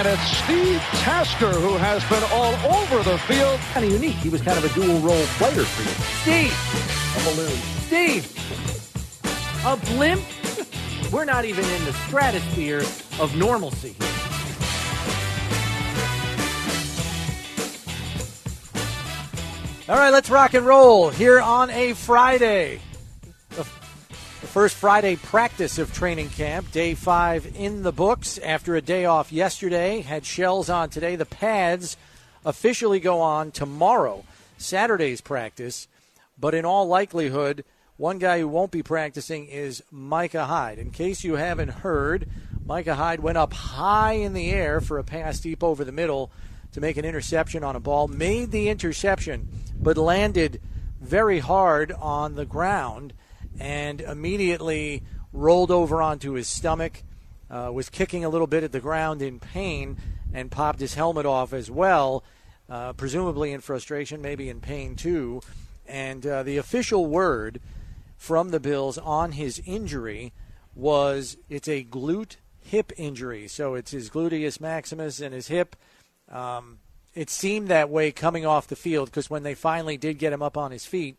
And it's Steve Tasker who has been all over the field. Kind of unique. He was kind of a dual-role player for you. Steve! A balloon. Steve! A blimp? We're not even in the stratosphere of normalcy here. All right, let's rock and roll here on a Friday. The first Friday practice of training camp, day 5 in the books. After a day off yesterday, had shells on today. The pads officially go on tomorrow, Saturday's practice. But in all likelihood, one guy who won't be practicing is Micah Hyde. In case you haven't heard, Micah Hyde went up high in the air for a pass deep over the middle to make an interception on a ball. Made the interception, but landed very hard on the ground and immediately rolled over onto his stomach, was kicking a little bit at the ground in pain, and popped his helmet off as well, presumably in frustration, maybe in pain too. And the official word from the Bills on his injury was it's a glute hip injury. So it's his gluteus maximus and his hip. It seemed that way coming off the field because when they finally did get him up on his feet,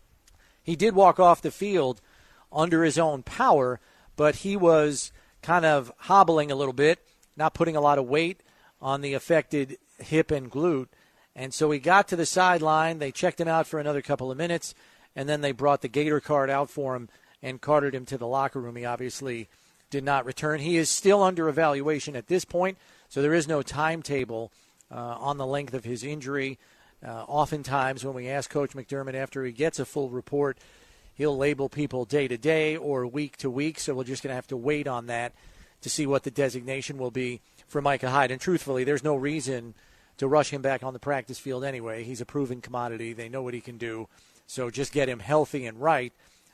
he did walk off the field under his own power, but he was kind of hobbling a little bit, not putting a lot of weight on the affected hip and glute. And so he got to the sideline. They checked him out for another couple of minutes, and then they brought the Gator card out for him and carted him to the locker room. He obviously did not return. He is still under evaluation at this point, so there is no timetable on the length of his injury. Oftentimes when we ask Coach McDermott after he gets a full report, he'll label people day to day or week to week, so we're just going to have to wait on that to see what the designation will be for Micah Hyde. And truthfully, there's no reason to rush him back on the practice field anyway. He's a proven commodity. They know what he can do. So just get him healthy and right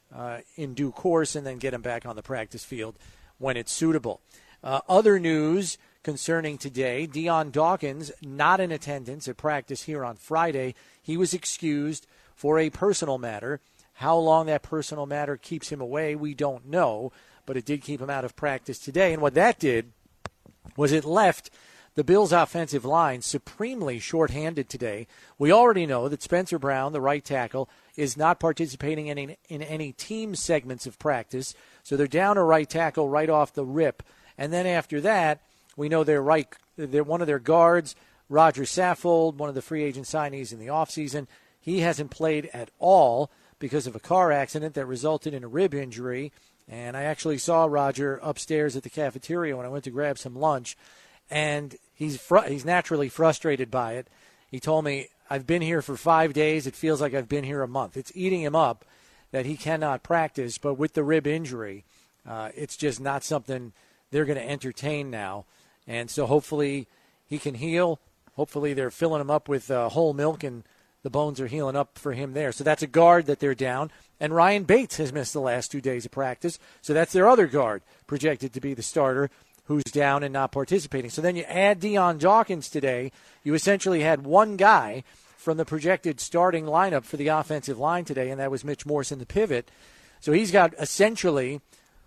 in due course and then get him back on the practice field when it's suitable. Other news concerning today, Dion Dawkins not in attendance at practice here on Friday. He was excused for a personal matter. How long that personal matter keeps him away, we don't know, but it did keep him out of practice today. And what that did was it left the Bills' offensive line supremely shorthanded today. We already know that Spencer Brown, the right tackle, is not participating in any team segments of practice, so they're down a right tackle right off the rip. And then after that, we know they're one of their guards, Roger Saffold, one of the free agent signees in the offseason. He hasn't played at all because of a car accident that resulted in a rib injury. And I actually saw Roger upstairs at the cafeteria when I went to grab some lunch. And he's naturally frustrated by it. He told me, I've been here for 5 days. It feels like I've been here a month. It's eating him up that he cannot practice. But with the rib injury, it's just not something they're going to entertain now. And so hopefully he can heal. Hopefully they're filling him up with whole milk and the bones are healing up for him there. So that's a guard that they're down. And Ryan Bates has missed the last 2 days of practice. So that's their other guard projected to be the starter who's down and not participating. So then you add Dion Dawkins today. You essentially had one guy from the projected starting lineup for the offensive line today, and that was Mitch Morrison, the pivot. So he's got essentially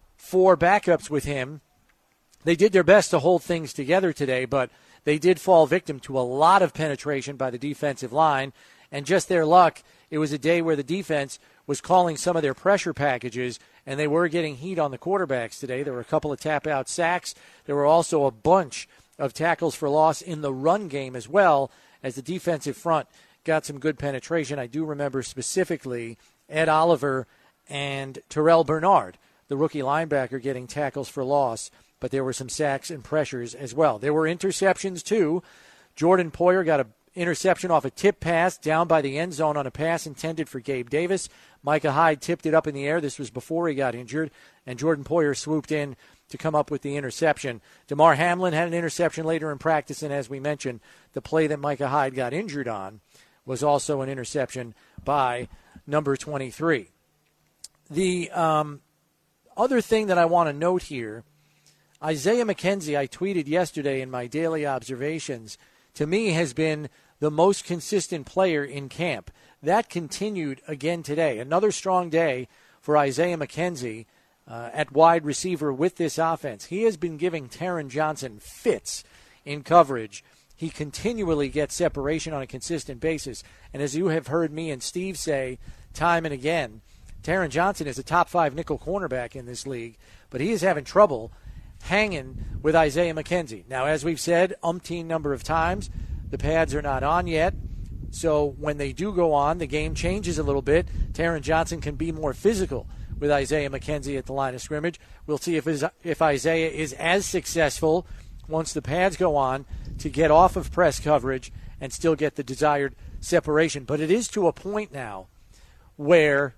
4 backups with him. They did their best to hold things together today, but they did fall victim to a lot of penetration by the defensive line. And just their luck, it was a day where the defense was calling some of their pressure packages, and they were getting heat on the quarterbacks today. There were a couple of tap-out sacks. There were also a bunch of tackles for loss in the run game as well, as the defensive front got some good penetration. I do remember specifically Ed Oliver and Terrell Bernard, the rookie linebacker, getting tackles for loss, but there were some sacks and pressures as well. There were interceptions too. Jordan Poyer got an interception off a tip pass down by the end zone on a pass intended for Gabe Davis. Micah Hyde tipped it up in the air. This was before he got injured, and Jordan Poyer swooped in to come up with the interception. Damar Hamlin had an interception later in practice, and as we mentioned, the play that Micah Hyde got injured on was also an interception by number 23. The other thing that I want to note here, Isaiah McKenzie, I tweeted yesterday in my daily observations, to me has been the most consistent player in camp. That continued again today. Another strong day for Isaiah McKenzie at wide receiver with this offense. He has been giving Taron Johnson fits in coverage. He continually gets separation on a consistent basis. And as you have heard me and Steve say time and again, Taron Johnson is a top 5 nickel cornerback in this league, but he is having trouble hanging with Isaiah McKenzie. Now, as we've said umpteen number of times, the pads are not on yet. So when they do go on, the game changes a little bit. Taron Johnson can be more physical with Isaiah McKenzie at the line of scrimmage. We'll see if Isaiah is as successful once the pads go on to get off of press coverage and still get the desired separation. But it is to a point now where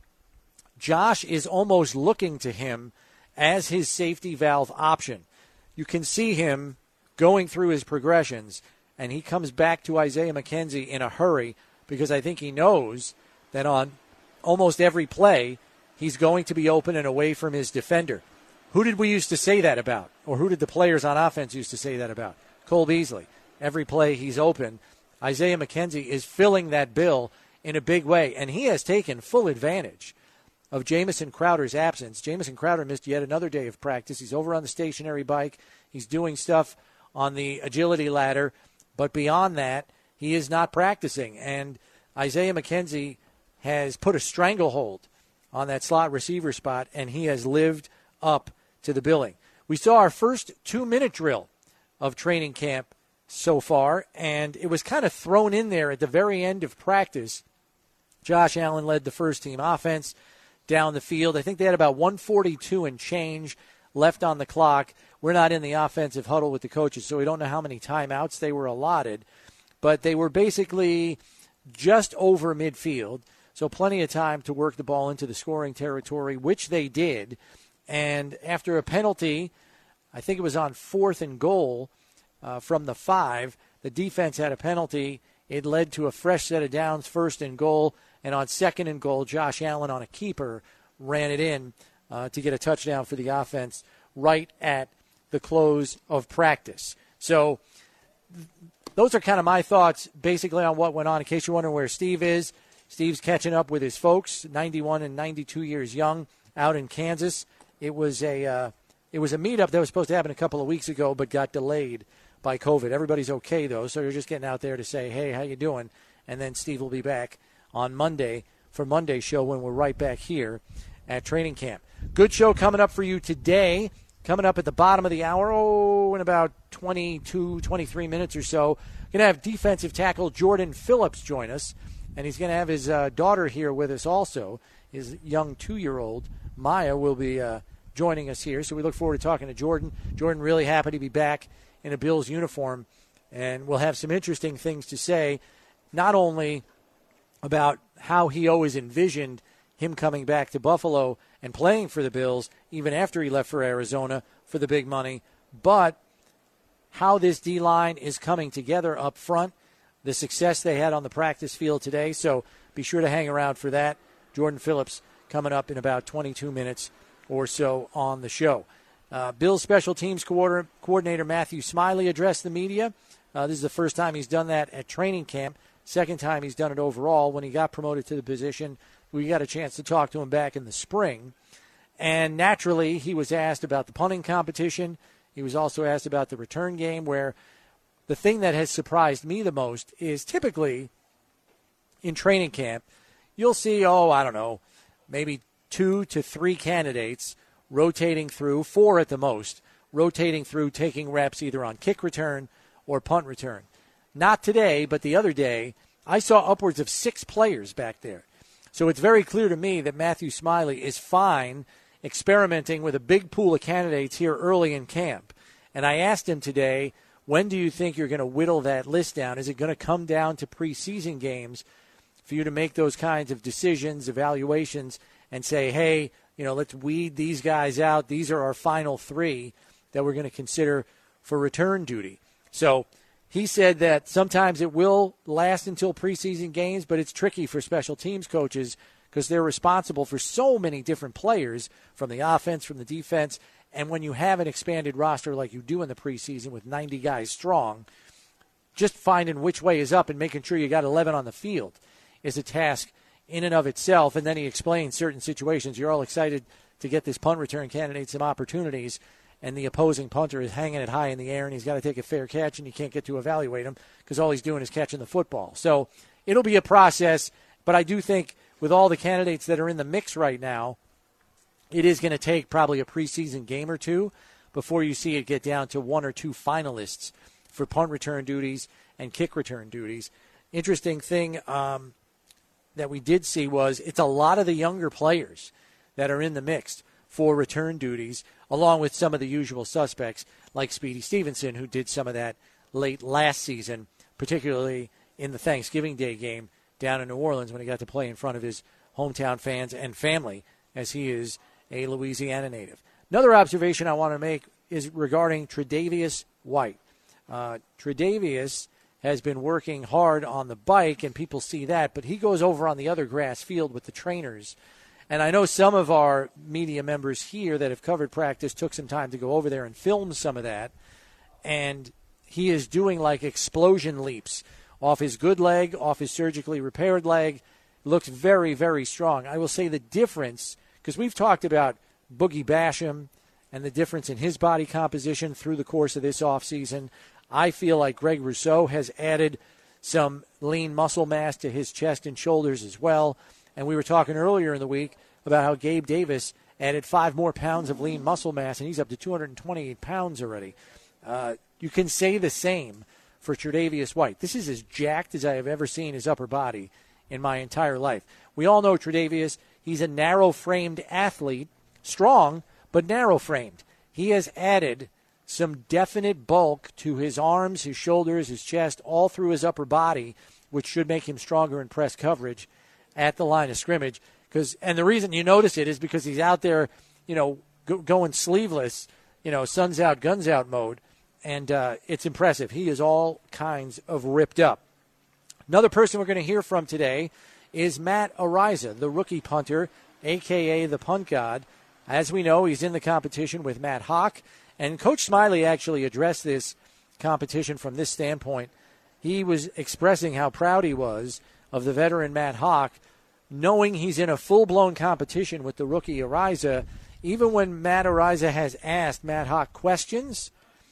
Josh is almost looking to him as his safety valve option. You can see him going through his progressions, and he comes back to Isaiah McKenzie in a hurry because I think he knows that on almost every play he's going to be open and away from his defender. Who did we used to say that about? Or who did the players on offense used to say that about? Cole Beasley. Every play he's open. Isaiah McKenzie is filling that bill in a big way, and he has taken full advantage of Jamison Crowder's absence. Jamison Crowder missed yet another day of practice. He's over on the stationary bike. He's doing stuff on the agility ladder. But beyond that, he is not practicing. And Isaiah McKenzie has put a stranglehold on that slot receiver spot, and he has lived up to the billing. We saw our first 2-minute drill of training camp so far, and it was kind of thrown in there at the very end of practice. Josh Allen led the first-team offense down the field. I think they had about 1:42 and change left on the clock. We're not in the offensive huddle with the coaches, so we don't know how many timeouts they were allotted. But they were basically just over midfield, so plenty of time to work the ball into the scoring territory, which they did. And after a penalty, I think it was on 4th and goal from the 5, the defense had a penalty. It led to a fresh set of downs, 1st and goal. And on 2nd and goal, Josh Allen on a keeper ran it in to get a touchdown for the offense right at the close of practice. So those are kind of my thoughts basically on what went on. In case you're wondering where Steve is, Steve's catching up with his folks, 91 and 92 years young, out in Kansas. It was a meetup that was supposed to happen a couple of weeks ago but got delayed by COVID. Everybody's okay, though, so you're just getting out there to say, hey, how you doing? And then Steve will be back on Monday for Monday's show when we're right back here at training camp. Good show coming up for you today. Coming up at the bottom of the hour, in about 22, 23 minutes or so. Going to have defensive tackle Jordan Phillips join us, and he's going to have his daughter here with us also. His young 2-year-old, Maya, will be joining us here, so we look forward to talking to Jordan. Jordan really happy to be back in a Bills uniform, and we'll have some interesting things to say, not only about how he always envisioned him coming back to Buffalo and playing for the Bills, even after he left for Arizona for the big money, but how this D-line is coming together up front, the success they had on the practice field today. So be sure to hang around for that. Jordan Phillips coming up in about 22 minutes or so on the show. Bills special teams coordinator Matthew Smiley addressed the media. This is the first time he's done that at training camp. Second time he's done it overall. When he got promoted to the position, we got a chance to talk to him back in the spring. And naturally, he was asked about the punting competition. He was also asked about the return game, where the thing that has surprised me the most is typically in training camp, you'll see, maybe 2 to 3 candidates rotating through, 4 at the most, rotating through, taking reps either on kick return or punt return. Not today, but the other day, I saw upwards of 6 players back there. So it's very clear to me that Matthew Smiley is fine experimenting with a big pool of candidates here early in camp. And I asked him today, when do you think you're going to whittle that list down? Is it going to come down to preseason games for you to make those kinds of decisions, evaluations, and say, hey, let's weed these guys out. These are our final 3 that we're going to consider for return duty. So he said that sometimes it will last until preseason games, but it's tricky for special teams coaches because they're responsible for so many different players from the offense, from the defense, and when you have an expanded roster like you do in the preseason with 90 guys strong, just finding which way is up and making sure you got 11 on the field is a task in and of itself. And then he explained certain situations. You're all excited to get this punt return candidate some opportunities, and the opposing punter is hanging it high in the air, and he's got to take a fair catch, and you can't get to evaluate him because all he's doing is catching the football. So it'll be a process, but I do think with all the candidates that are in the mix right now, it is going to take probably a preseason game or two before you see it get down to one or two finalists for punt return duties and kick return duties. Interesting thing that we did see was it's a lot of the younger players that are in the mix for return duties, along with some of the usual suspects like Speedy Stevenson, who did some of that late last season, particularly in the Thanksgiving Day game down in New Orleans when he got to play in front of his hometown fans and family, as he is a Louisiana native. Another observation I want to make is regarding Tre'Davious White. Tre'Davious has been working hard on the bike, and people see that, but he goes over on the other grass field with the trainers. And I know some of our media members here that have covered practice took some time to go over there and film some of that, and he is doing like explosion leaps off his good leg, off his surgically repaired leg. Looks very, very strong. I will say the difference, because we've talked about Boogie Basham and the difference in his body composition through the course of this offseason. I feel like Greg Rousseau has added some lean muscle mass to his chest and shoulders as well. And we were talking earlier in the week about how Gabe Davis added 5 more pounds of lean muscle mass, and he's up to 228 pounds already. You can say the same for Tre'Davious White. This is as jacked as I have ever seen his upper body in my entire life. We all know Tre'Davious. He's a narrow-framed athlete, strong, but narrow-framed. He has added some definite bulk to his arms, his shoulders, his chest, all through his upper body, which should make him stronger in press coverage at the line of scrimmage. And the reason you notice it is because he's out there, going sleeveless, sun's out, guns out mode, and it's impressive. He is all kinds of ripped up. Another person we're going to hear from today is Matt Araiza, the rookie punter, a.k.a. the punt god. As we know, he's in the competition with Matt Haack, and Coach Smiley actually addressed this competition from this standpoint. He was expressing how proud he was of the veteran Matt Haack, knowing he's in a full-blown competition with the rookie Araiza. Even when Matt Araiza has asked Matt Haack questions,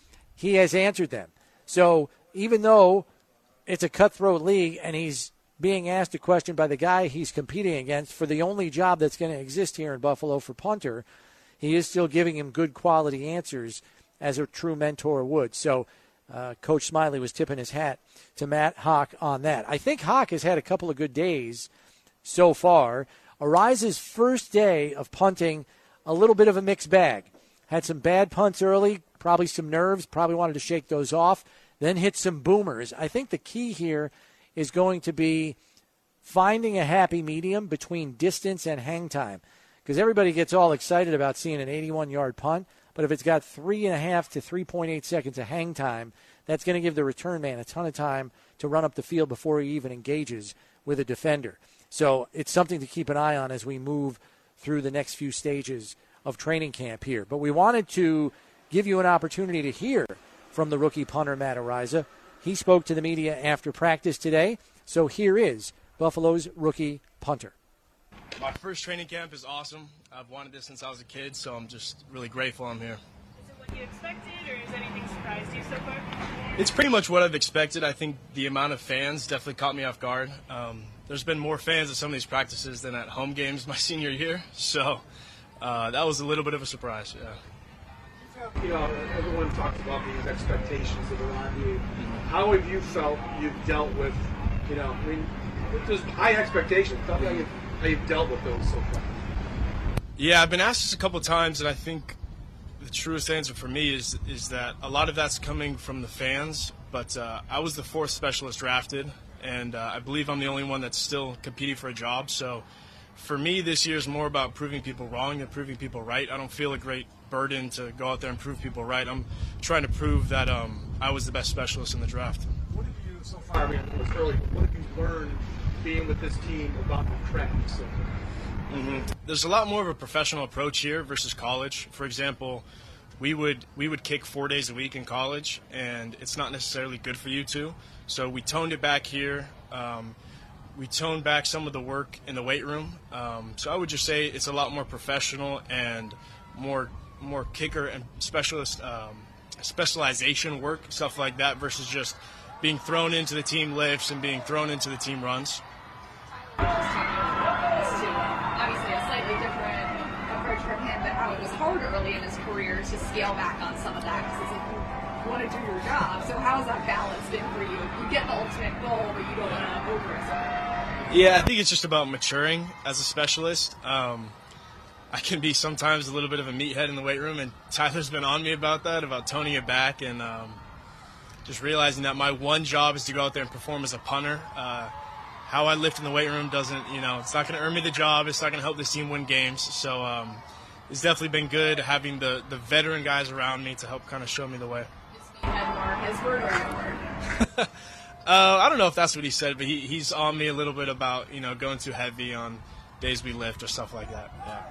he has answered them. So even though it's a cutthroat league and he's being asked a question by the guy he's competing against for the only job that's going to exist here in Buffalo for punter, he is still giving him good quality answers as a true mentor would. So Coach Smiley was tipping his hat to Matt Haack on that. I think Haack has had a couple of good days so far. Araiza's first day of punting, a little bit of a mixed bag. Had some bad punts early, probably some nerves, probably wanted to shake those off, then hit some boomers. I think the key here is going to be finding a happy medium between distance and hang time, because everybody gets all excited about seeing an 81-yard punt, but if it's got 3.5 to 3.8 seconds of hang time, that's going to give the return man a ton of time to run up the field before he even engages with a defender. So it's something to keep an eye on as we move through the next few stages of training camp here. But we wanted to give you an opportunity to hear from the rookie punter, Matt Araiza. He spoke to the media after practice today. So here is Buffalo's rookie punter. My first training camp is awesome. I've wanted this since I was a kid, so I'm just really grateful I'm here. Is it what you expected, or has anything surprised you so far? It's pretty much what I've expected. I think the amount of fans definitely caught me off guard. There's been more fans at some of these practices than at home games my senior year, so that was a little bit of a surprise, yeah. Everyone talks about these expectations that are on you. How have you felt you've dealt with, there's high expectations. Tell me how you've dealt with those so far. Yeah, I've been asked this a couple of times, and I think the truest answer for me is that a lot of that's coming from the fans, but I was the 4th specialist drafted, and I believe I'm the only one that's still competing for a job. So for me, this year is more about proving people wrong than proving people right. I don't feel a great burden to go out there and prove people right. I'm trying to prove that I was the best specialist in the draft. What have you, so far, it was early, but what have you learned being with this team about the craft? So There's a lot more of a professional approach here versus college. For example, we would kick 4 days a week in college, and it's not necessarily good for you to. So we toned it back here. We toned back some of the work in the weight room. So I would just say it's a lot more professional and more more kicker and specialization work, stuff like that, versus just being thrown into the team lifts and being thrown into the team runs. Obviously a slightly different approach from him, but how it was hard early in his career to scale back on some of that, because it's like you want to do your job. So how has that balance been for you? You get the ultimate goal, but you don't want to over-assert. Yeah, I think it's just about maturing as a specialist. I can be sometimes a little bit of a meathead in the weight room, and Tyler's been on me about that, about toning it back, and just realizing that my one job is to go out there and perform as a punter. How I lift in the weight room doesn't, it's not going to earn me the job. It's not going to help this team win games. So it's definitely been good having the veteran guys around me to help kind of show me the way. His word or your word? I don't know if that's what he said, but he's on me a little bit about, going too heavy on days we lift or stuff like that. Yeah.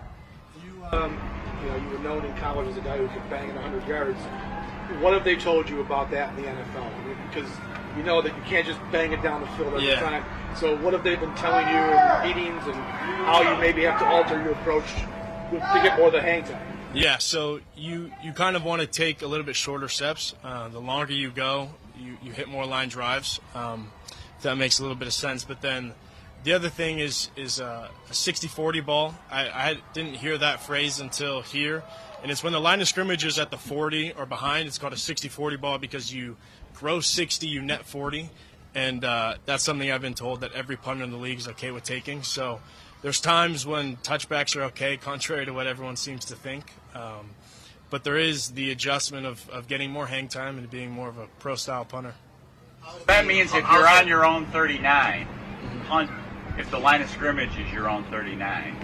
You were known in college as a guy who could bang in 100 yards. What have they told you about that in the NFL? Because you know that you can't just bang it down the field every time. So what have they been telling you in meetings, and how you maybe have to alter your approach to get more of the hang time? Yeah, so you kind of want to take a little bit shorter steps. The longer you go, you hit more line drives. If that makes a little bit of sense. But then the other thing is a 60-40 ball. I didn't hear that phrase until here. And it's when the line of scrimmage is at the 40 or behind, it's called a 60-40 ball, because you gross 60, you net 40. And that's something I've been told that every punter in the league is okay with taking. So there's times when touchbacks are okay, contrary to what everyone seems to think. But there is the adjustment of getting more hang time and being more of a pro-style punter. That means if you're on your own 39, punt, if the line of scrimmage is your own 39,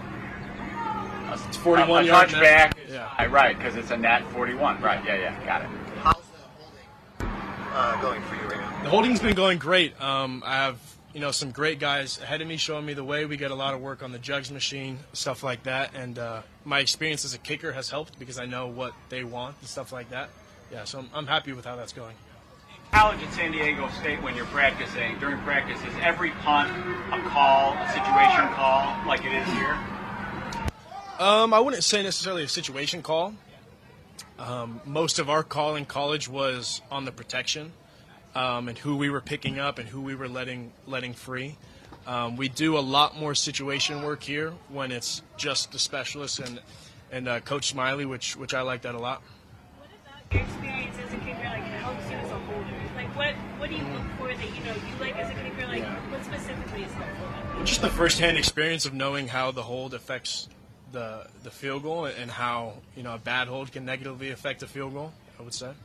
it's 41 yards. Touchback is high, right, because it's a net 41. Right, yeah, got it. How's the holding going for you right now? The holding's been going great. I have some great guys ahead of me showing me the way. We get a lot of work on the jugs machine, stuff like that, and my experience as a kicker has helped because I know what they want and stuff like that. Yeah, so I'm happy with how that's going. College at San Diego State, when you're practicing, during practice, is every punt a call, a situation call, like it is here? I wouldn't say necessarily a situation call. Most of our call in college was on the protection and who we were picking up and who we were letting free. We do a lot more situation work here when it's just the specialist and Coach Smiley, which I like that a lot. What about your experience as a kicker helps you as a holder? What do you look for that you like as a kicker? What specifically is helpful? Just the first-hand experience of knowing how the hold affects the field goal and how a bad hold can negatively affect a field goal, I would say.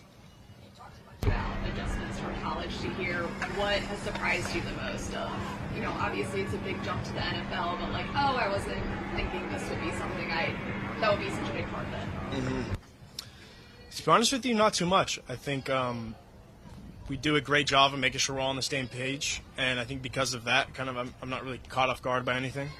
About adjustments from college to here, what has surprised you the most? Obviously it's a big jump to the NFL, but I wasn't thinking this would be something that would be such a big part of it. Mm-hmm. To be honest with you, not too much. I think we do a great job of making sure we're all on the same page, and I think because of that, I'm not really caught off guard by anything.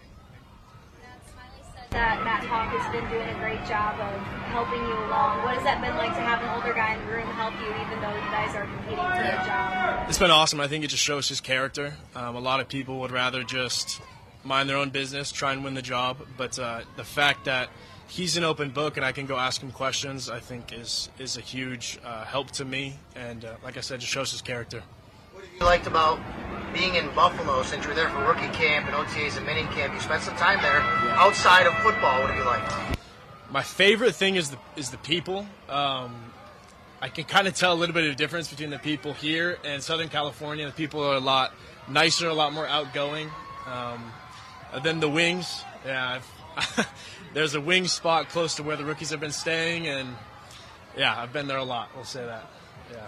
That Matt Hawk has been doing a great job of helping you along. What has that been like to have an older guy in the room help you, even though you guys are competing for the job? It's been awesome. I think it just shows his character. A lot of people would rather just mind their own business, try and win the job. But the fact that he's an open book and I can go ask him questions, I think is a huge help to me. And like I said, just shows his character. What have you liked about being in Buffalo since you were there for rookie camp and OTAs and mini camp? You spent some time there outside of football. What have you liked? My favorite thing is the people. I can kind of tell a little bit of the difference between the people here and Southern California. The people are a lot nicer, a lot more outgoing. Then the wings. Yeah, there's a wing spot close to where the rookies have been staying, and yeah, I've been there a lot. We'll say that. Yeah.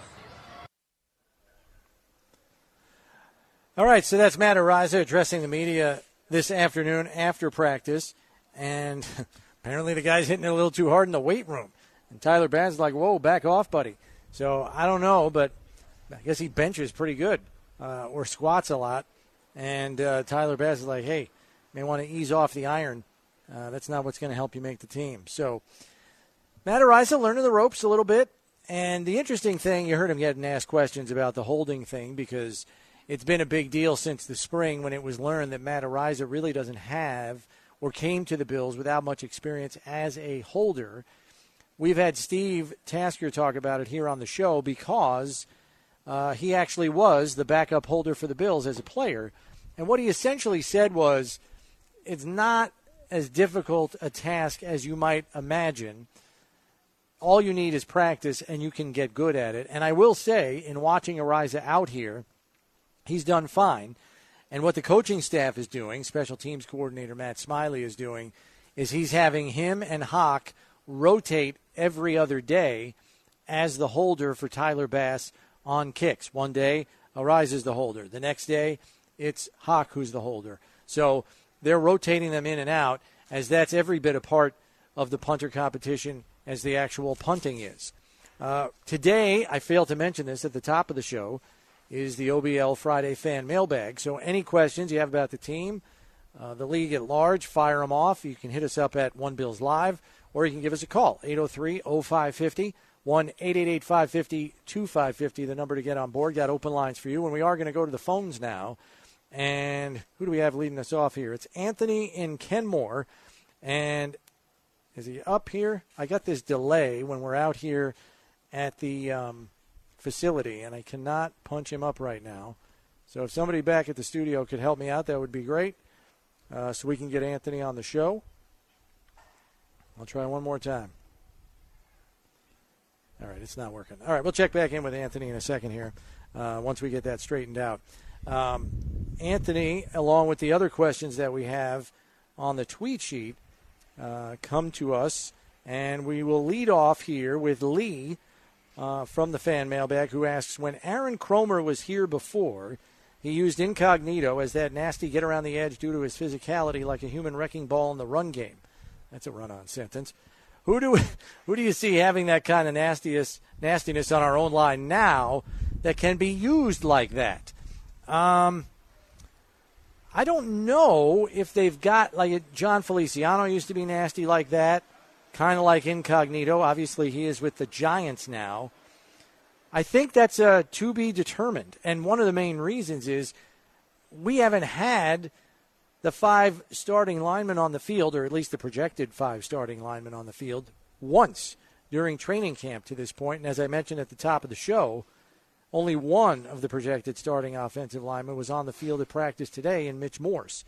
All right, so that's Matt Araiza addressing the media this afternoon after practice, and apparently the guy's hitting it a little too hard in the weight room. And Tyler Bass is like, whoa, back off, buddy. So I don't know, but I guess he benches pretty good or squats a lot. And Tyler Bass is like, hey, may want to ease off the iron. That's not what's going to help you make the team. So Matt Araiza learning the ropes a little bit. And the interesting thing, you heard him getting asked questions about the holding thing because it's been a big deal since the spring when it was learned that Matt Araiza really doesn't have or came to the Bills without much experience as a holder. We've had Steve Tasker talk about it here on the show because he actually was the backup holder for the Bills as a player. And what he essentially said was, it's not as difficult a task as you might imagine. All you need is practice, and you can get good at it. And I will say, in watching Araiza out here, he's done fine. And what the coaching staff is doing, special teams coordinator Matt Smiley is doing, is he's having him and Hawk rotate every other day as the holder for Tyler Bass on kicks. One day, Araiza's the holder. The next day, it's Hawk who's the holder. So they're rotating them in and out, as that's every bit a part of the punter competition as the actual punting is. Today, I failed to mention this at the top of the show, is the OBL Friday fan mailbag. So any questions you have about the team, the league at large, fire them off. You can hit us up at One Bills Live, or you can give us a call, 803-0550, 1-888-550-2550, the number to get on board. Got open lines for you. And we are going to go to the phones now. And who do we have leading us off here? It's Anthony in Kenmore. And is he up here? I got this delay when we're out here at the facility, and I cannot punch him up right now. So if somebody back at the studio could help me out, that would be great, so we can get Anthony on the show. I'll try one more time. All right, it's not working. All right, we'll check back in with Anthony in a second here once we get that straightened out. Anthony, along with the other questions that we have on the tweet sheet, come to us, and we will lead off here with Lee from the fan mailbag, who asks, when Aaron Cromer was here before, he used incognito as that nasty get around the edge due to his physicality like a human wrecking ball in the run game. That's a run-on sentence. Who do you see having that kind of nastiness on our own line now that can be used like that? I don't know if they've got, like, John Feliciano used to be nasty like that, kind of like incognito. Obviously, he is with the Giants now. I think that's to be determined. And one of the main reasons is we haven't had the 5 starting linemen on the field, or at least the projected 5 starting linemen on the field, once during training camp to this point. And as I mentioned at the top of the show, only one of the projected starting offensive linemen was on the field at practice today in Mitch Morse.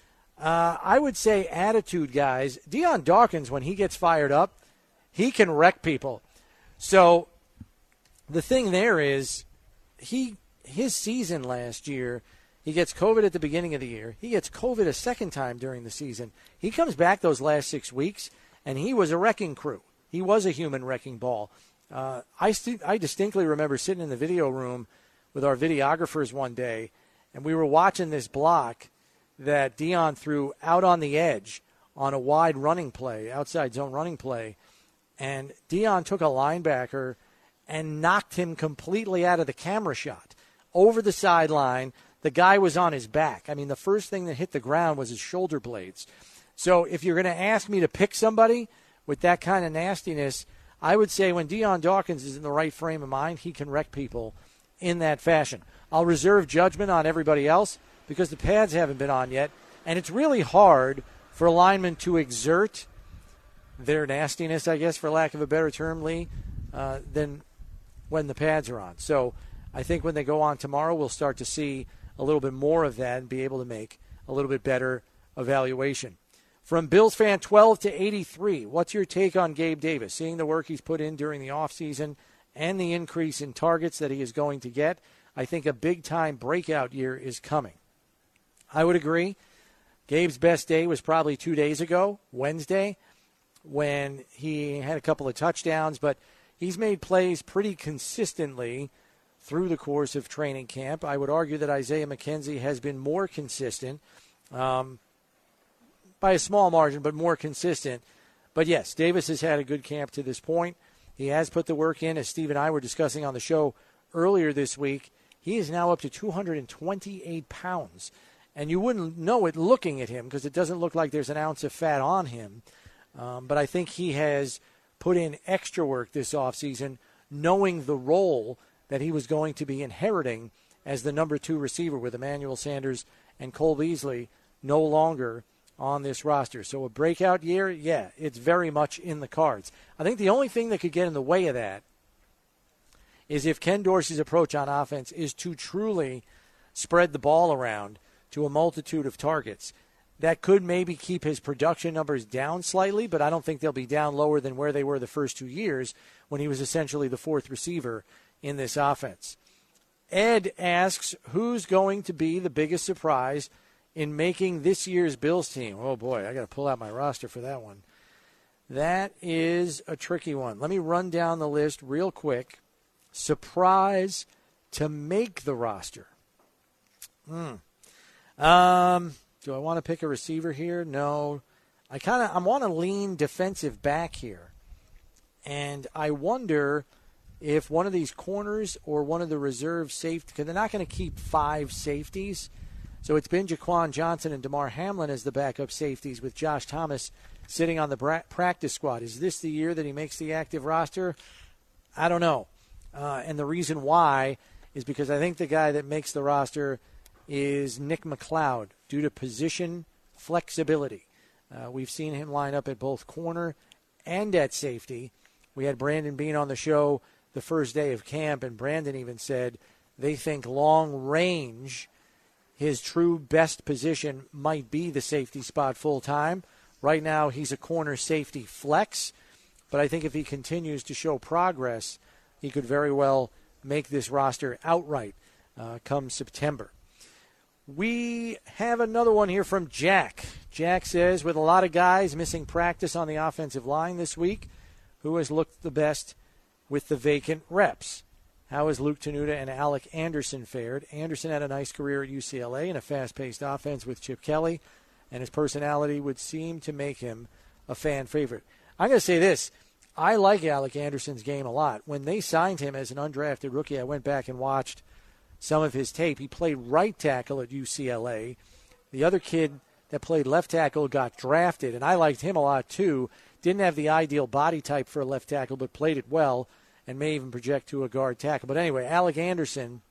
I would say attitude, guys. Dion Dawkins, when he gets fired up, he can wreck people. So the thing there is, his season last year, he gets COVID at the beginning of the year. He gets COVID a second time during the season. He comes back those last 6 weeks, and he was a wrecking crew. He was a human wrecking ball. I distinctly remember sitting in the video room with our videographers one day, and we were watching this block that Dion threw out on the edge on a wide running play, outside zone running play, and Dion took a linebacker and knocked him completely out of the camera shot over the sideline. The guy was on his back. I mean, the first thing that hit the ground was his shoulder blades. So if you're going to ask me to pick somebody with that kind of nastiness, I would say when Dion Dawkins is in the right frame of mind, he can wreck people in that fashion. I'll reserve judgment on everybody else because the pads haven't been on yet, and it's really hard for linemen to exert their nastiness, I guess, for lack of a better term, Lee, than when the pads are on. So I think when they go on tomorrow, we'll start to see a little bit more of that and be able to make a little bit better evaluation. From Bills fan 12 to 83, what's your take on Gabe Davis? Seeing the work he's put in during the offseason and the increase in targets that he is going to get, I think a big-time breakout year is coming. I would agree. Gabe's best day was probably 2 days ago, Wednesday, when he had a couple of touchdowns, but he's made plays pretty consistently through the course of training camp. I would argue that Isaiah McKenzie has been more consistent, by a small margin, but more consistent. But yes, Davis has had a good camp to this point. He has put the work in, as Steve and I were discussing on the show earlier this week. He is now up to 228 pounds. And you wouldn't know it looking at him because it doesn't look like there's an ounce of fat on him. But I think he has put in extra work this offseason, knowing the role that he was going to be inheriting as the number 2 receiver with Emmanuel Sanders and Cole Beasley no longer on this roster. So a breakout year, yeah, it's very much in the cards. I think the only thing that could get in the way of that is if Ken Dorsey's approach on offense is to truly spread the ball around to a multitude of targets. That could maybe keep his production numbers down slightly, but I don't think they'll be down lower than where they were the first 2 years when he was essentially the fourth receiver in this offense. Ed asks, who's going to be the biggest surprise in making this year's Bills team? Oh, boy, I got to pull out my roster for that one. That is a tricky one. Let me run down the list real quick. Surprise to make the roster. Do I want to pick a receiver here? No. I want to lean defensive back here. And I wonder if one of these corners or one of the reserve safeties, because they're not going to keep 5 safeties. So it's been Jaquan Johnson and DeMar Hamlin as the backup safeties with Josh Thomas sitting on the practice squad. Is this the year that he makes the active roster? I don't know. And the reason why is because I think the guy that makes the roster is Nick McLeod due to position flexibility. We've seen him line up at both corner and at safety. We had Brandon Beane on the show the first day of camp, and Brandon even said they think long range, his true best position might be the safety spot full time. Right now he's a corner safety flex, but I think if he continues to show progress, he could very well make this roster outright come September. We have another one here from Jack. Jack says, with a lot of guys missing practice on the offensive line this week, who has looked the best with the vacant reps? How has Luke Tenuta and Alec Anderson fared? Anderson had a nice career at UCLA in a fast-paced offense with Chip Kelly, and his personality would seem to make him a fan favorite. I'm going to say this. I like Alec Anderson's game a lot. When they signed him as an undrafted rookie, I went back and watched some of his tape. He played right tackle at UCLA. The other kid that played left tackle got drafted, and I liked him a lot too. Didn't have the ideal body type for a left tackle, but played it well and may even project to a guard tackle. But anyway, Alec Anderson,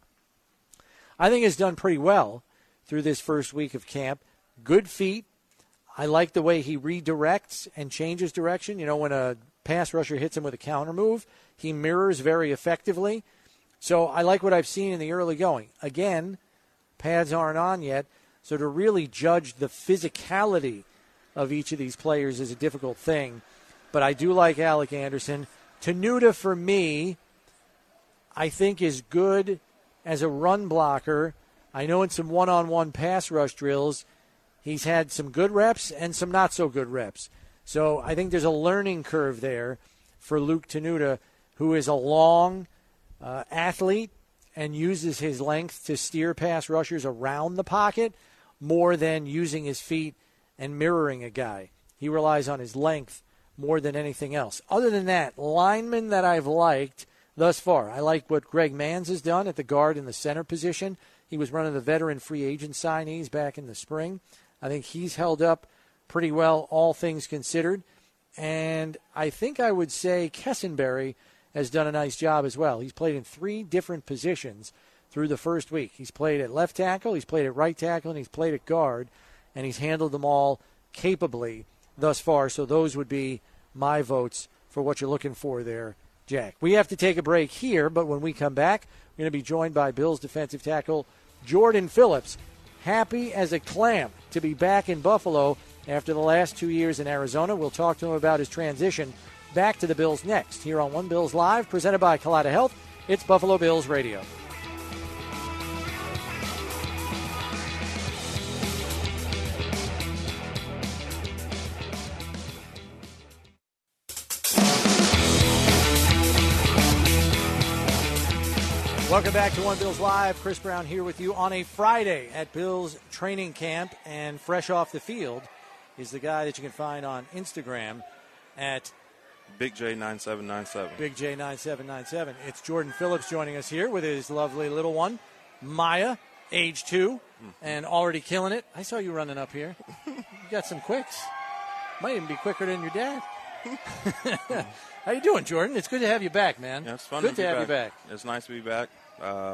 I think, has done pretty well through this first week of camp. Good feet. I like the way he redirects and changes direction. You know, when a pass rusher hits him with a counter move, he mirrors very effectively. So I like what I've seen in the early going. Again, pads aren't on yet, so to really judge the physicality of each of these players is a difficult thing. But I do like Alec Anderson. Tenuta, for me, I think is good as a run blocker. I know in some one-on-one pass rush drills, he's had some good reps and some not-so-good reps. So I think there's a learning curve there for Luke Tenuta, who is a long athlete and uses his length to steer pass rushers around the pocket more than using his feet and mirroring a guy. He relies on his length more than anything else. Other than that, linemen that I've liked thus far, I like what Greg Manns has done at the guard and the center position. He was one of the veteran free agent signees back in the spring. I think he's held up pretty well, all things considered. And I think I would say Kessenberry has done a nice job as well. He's played in 3 different positions through the first week. He's played at left tackle, he's played at right tackle, and he's played at guard, and he's handled them all capably thus far. So those would be my votes for what you're looking for there, Jack. We have to take a break here, but when we come back, we're going to be joined by Bills defensive tackle Jordan Phillips. Happy as a clam to be back in Buffalo after the last 2 years in Arizona. We'll talk to him about his transition back to the Bills next here on One Bills Live, presented by Kaleida Health. It's Buffalo Bills Radio. Welcome back to One Bills Live. Chris Brown here with you on a Friday at Bills training camp, and fresh off the field is the guy that you can find on Instagram at Big J9797. Big J9797. It's Jordan Phillips joining us here with his lovely little one, Maya, age 2, and already killing it. I saw you running up here. You got some quicks. Might even be quicker than your dad. How you doing, Jordan? It's good to have you back, man. Yeah, it's fun good to have you back. It's nice to be back.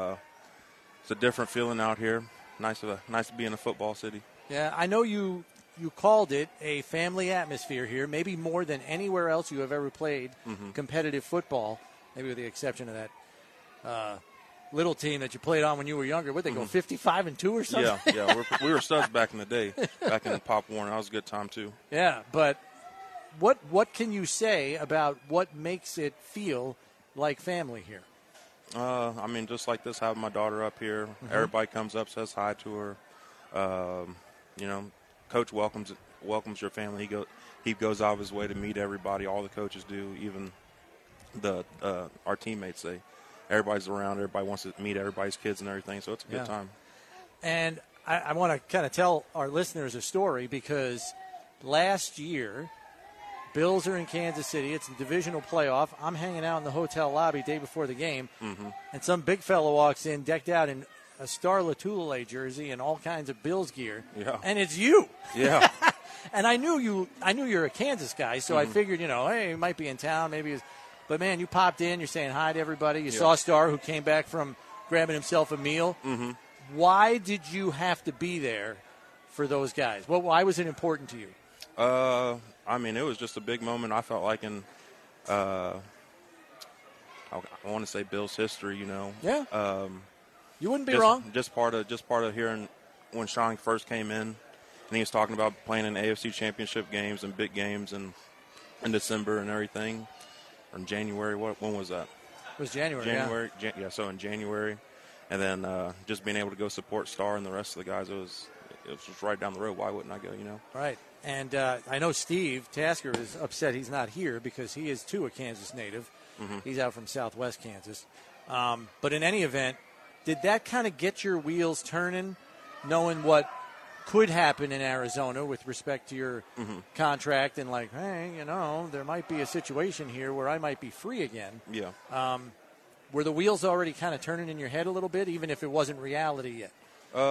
It's a different feeling out here. Nice to be in a football city. Yeah, I know you you called it a family atmosphere here, maybe more than anywhere else you have ever played competitive football, maybe with the exception of that little team that you played on when you were younger. Would they go 55-2 or something? Yeah. We were studs back in the day, back in Pop Warner. That was a good time too. Yeah, but what can you say about what makes it feel like family here? I mean, just like this, having my daughter up here, everybody comes up, says hi to her. Coach welcomes your family. He goes out of his way to meet everybody. All the coaches do, even our teammates. Everybody's around. Everybody wants to meet everybody's kids and everything. So it's a good time. And I want to kind of tell our listeners a story because last year, Bills are in Kansas City. It's a divisional playoff. I'm hanging out in the hotel lobby day before the game, and some big fella walks in, decked out in a Star Latulele jersey and all kinds of Bills gear. Yeah. And it's you. Yeah. And I knew you're a Kansas guy, so I figured, hey, he might be in town, maybe. But man, you popped in. You're saying hi to everybody. You saw Star, who came back from grabbing himself a meal. Why did you have to be there for those guys? Why was it important to you? I mean, it was just a big moment. I felt like in, I want to say Bill's history. Yeah. You wouldn't be wrong. Just part of hearing when Sean first came in, and he was talking about playing in AFC Championship games and big games and in December and everything, or in January. When was that? It was January. January. Yeah. So in January, and then just being able to go support Star and the rest of the guys, it was just right down the road. Why wouldn't I go? Right. And I know Steve Tasker is upset he's not here because he is, too, a Kansas native. He's out from southwest Kansas. But in any event, did that kind of get your wheels turning, knowing what could happen in Arizona with respect to your contract and like, hey, there might be a situation here where I might be free again? Yeah. Were the wheels already kind of turning in your head a little bit, even if it wasn't reality yet?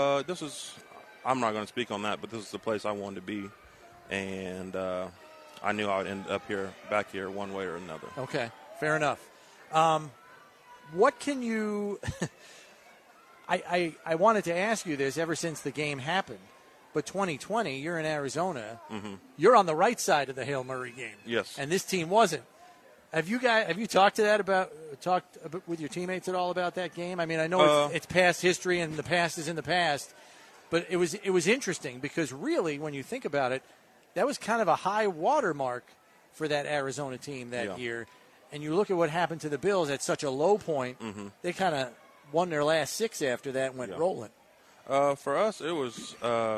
I'm not going to speak on that, but this is the place I wanted to be. And I knew I would end up back here one way or another. Okay, fair enough. What can you I wanted to ask you this ever since the game happened, but 2020, you're in Arizona. You're on the right side of the Hail Murray game. Yes. And this team wasn't. Have you talked with your teammates at all about that game? I mean, I know it's past history and the past is in the past, but it was interesting because really, when you think about it, that was kind of a high watermark for that Arizona team that year. And you look at what happened to the Bills at such a low point, they kind of won their last 6 after that and went rolling. For us, it was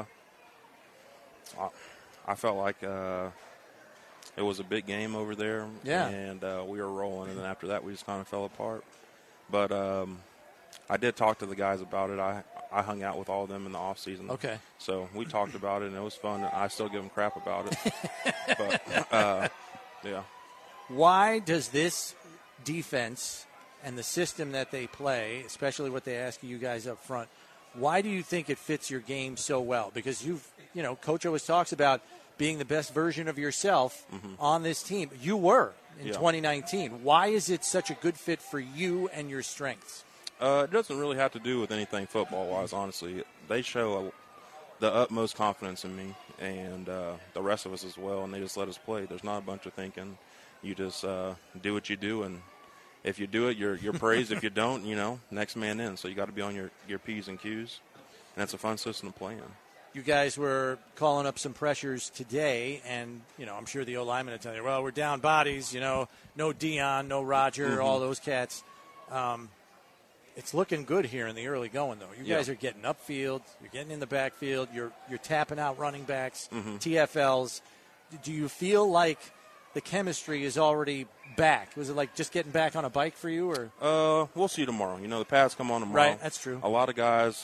I felt like it was a big game over there. Yeah. And we were rolling, and then after that we just kind of fell apart. But I did talk to the guys about it. I hung out with all of them in the off season. Okay. So we talked about it, and it was fun. I still give them crap about it. But, yeah. Why does this defense and the system that they play, especially what they ask you guys up front, why do you think it fits your game so well? Because Coach always talks about being the best version of yourself on this team. You were in 2019. Why is it such a good fit for you and your strengths? It doesn't really have to do with anything football-wise, honestly. They show the utmost confidence in me and the rest of us as well, and they just let us play. There's not a bunch of thinking. You just do what you do, and if you do it, you're praised. If you don't, next man in. So you got to be on your P's and Q's, and that's a fun system to play in. You guys were calling up some pressures today, and, I'm sure the O-lineman will tell you, well, we're down bodies, no Dion, no Roger, all those cats. It's looking good here in the early going, though. You guys are getting upfield. You're getting in the backfield. You're tapping out running backs, TFLs. Do you feel like the chemistry is already back? Was it like just getting back on a bike for you? Or we'll see tomorrow. The pads come on tomorrow. Right, that's true. A lot of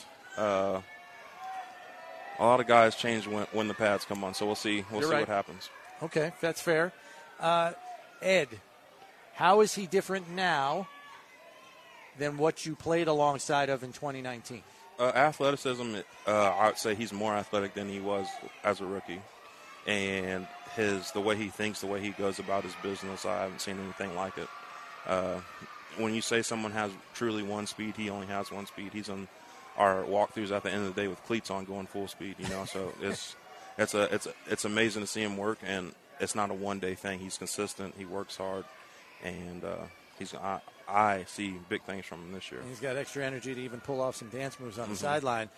guys change when the pads come on, so we'll see. We'll see what happens. Okay, that's fair. Ed, how is he different now than what you played alongside of in 2019? Athleticism, I would say he's more athletic than he was as a rookie. And the way he thinks, the way he goes about his business, I haven't seen anything like it. When you say someone has truly one speed, he only has one speed. He's on our walkthroughs at the end of the day with cleats on going full speed, So it's amazing to see him work, and it's not a one-day thing. He's consistent. He works hard, and I see big things from him this year. And he's got extra energy to even pull off some dance moves on the sideline.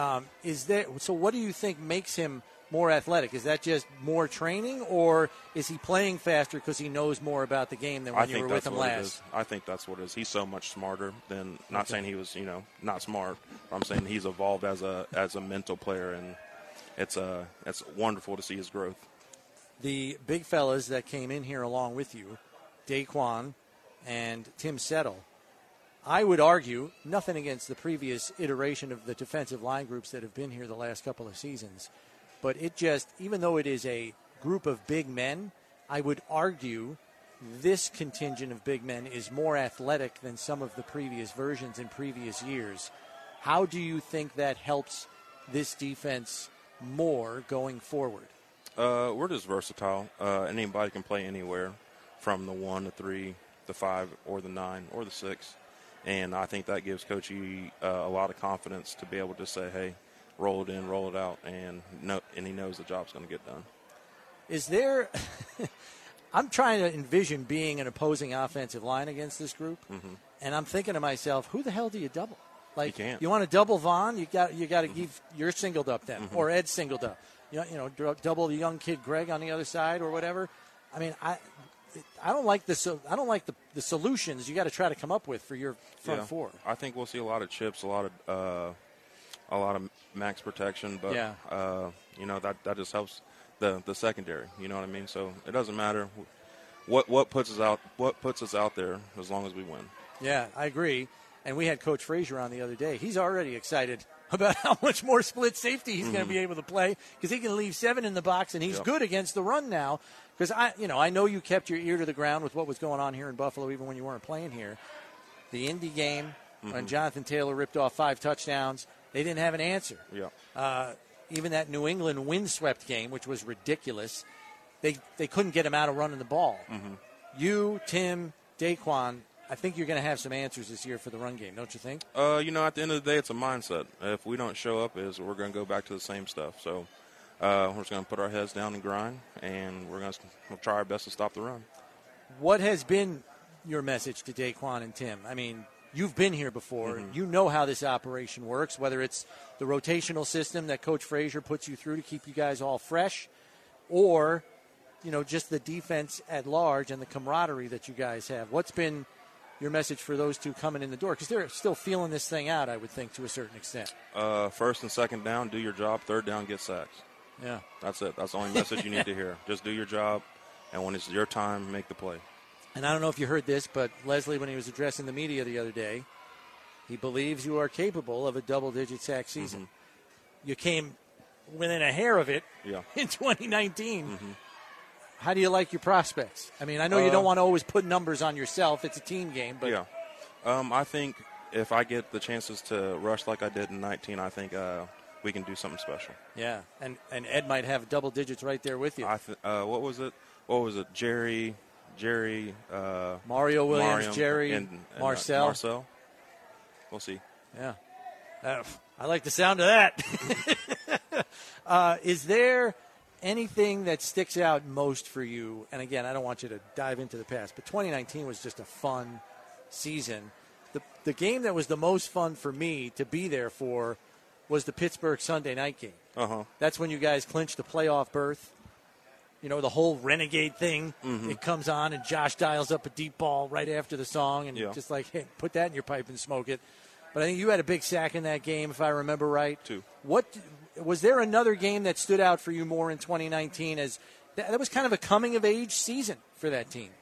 So what do you think makes him more athletic? Is that just more training, or is he playing faster because he knows more about the game than when you were with him last? I think that's what it is. He's so much smarter than, not saying he was, not smart. But I'm saying he's evolved as a mental player, and it's wonderful to see his growth. The big fellas that came in here along with you, Daquan and Tim Settle, I would argue, nothing against the previous iteration of the defensive line groups that have been here the last couple of seasons, but it just, even though it is a group of big men, I would argue this contingent of big men is more athletic than some of the previous versions in previous years. How do you think that helps this defense more going forward? We're just versatile. Anybody can play anywhere, from the 1, the 3, the 5, or the 9, or the 6. And I think that gives Coach E a lot of confidence to be able to say, hey, roll it in, roll it out, and he knows the job's going to get done. Is there – I'm trying to envision being an opposing offensive line against this group, and I'm thinking to myself, who the hell do you double? Like, you want to double Vaughn? You got to give – you're singled up then, or Ed's singled up. Double the young kid Greg on the other side or whatever. I mean, I don't like the solutions you got to try to come up with for your front four. I think we'll see a lot of chips, a lot of max protection, but that just helps the secondary. You know what I mean? So it doesn't matter what puts us out there as long as we win. Yeah, I agree. And we had Coach Frazier on the other day. He's already excited about how much more split safety he's going to be able to play, because he can leave 7 in the box, and he's good against the run now. Because I know you kept your ear to the ground with what was going on here in Buffalo, even when you weren't playing here. The Indy game, when Jonathan Taylor ripped off 5 touchdowns, they didn't have an answer. Yeah. Even that New England windswept game, which was ridiculous, they couldn't get him out of running the ball. You, Tim, Daquan, I think you're going to have some answers this year for the run game, don't you think? At the end of the day, it's a mindset. If we don't show up, we're going to go back to the same stuff. So we're just going to put our heads down and grind, and we're going to try our best to stop the run. What has been your message to Daquan and Tim? I mean, you've been here before. You know how this operation works, whether it's the rotational system that Coach Frazier puts you through to keep you guys all fresh, or, just the defense at large and the camaraderie that you guys have. What's been your message for those two coming in the door? Because they're still feeling this thing out, I would think, to a certain extent. First and second down, do your job. Third down, get sacks. Yeah. That's it. That's the only message you need to hear. Just do your job, and when it's your time, make the play. And I don't know if you heard this, but Leslie, when he was addressing the media the other day, he believes you are capable of a double-digit sack season. You came within a hair of it in 2019. How do you like your prospects? I mean, I know you don't want to always put numbers on yourself. It's a team game. But I think if I get the chances to rush like I did in 19, I think we can do something special. Yeah, and Ed might have double digits right there with you. What was it? Jerry, Mario Williams, Jerry, and Marcel. We'll see. Yeah. I like the sound of that. Is there anything that sticks out most for you? And again, I don't want you to dive into the past, but 2019 was just a fun season. The game that was the most fun for me to be there for was the Pittsburgh Sunday night game. That's when you guys clinched the playoff berth. The whole Renegade thing. It comes on, and Josh dials up a deep ball right after the song, and just like, hey, put that in your pipe and smoke it. But I think you had a big sack in that game, if I remember right. 2. Was there another game that stood out for you more in 2019? As that was kind of a coming-of-age season for that team.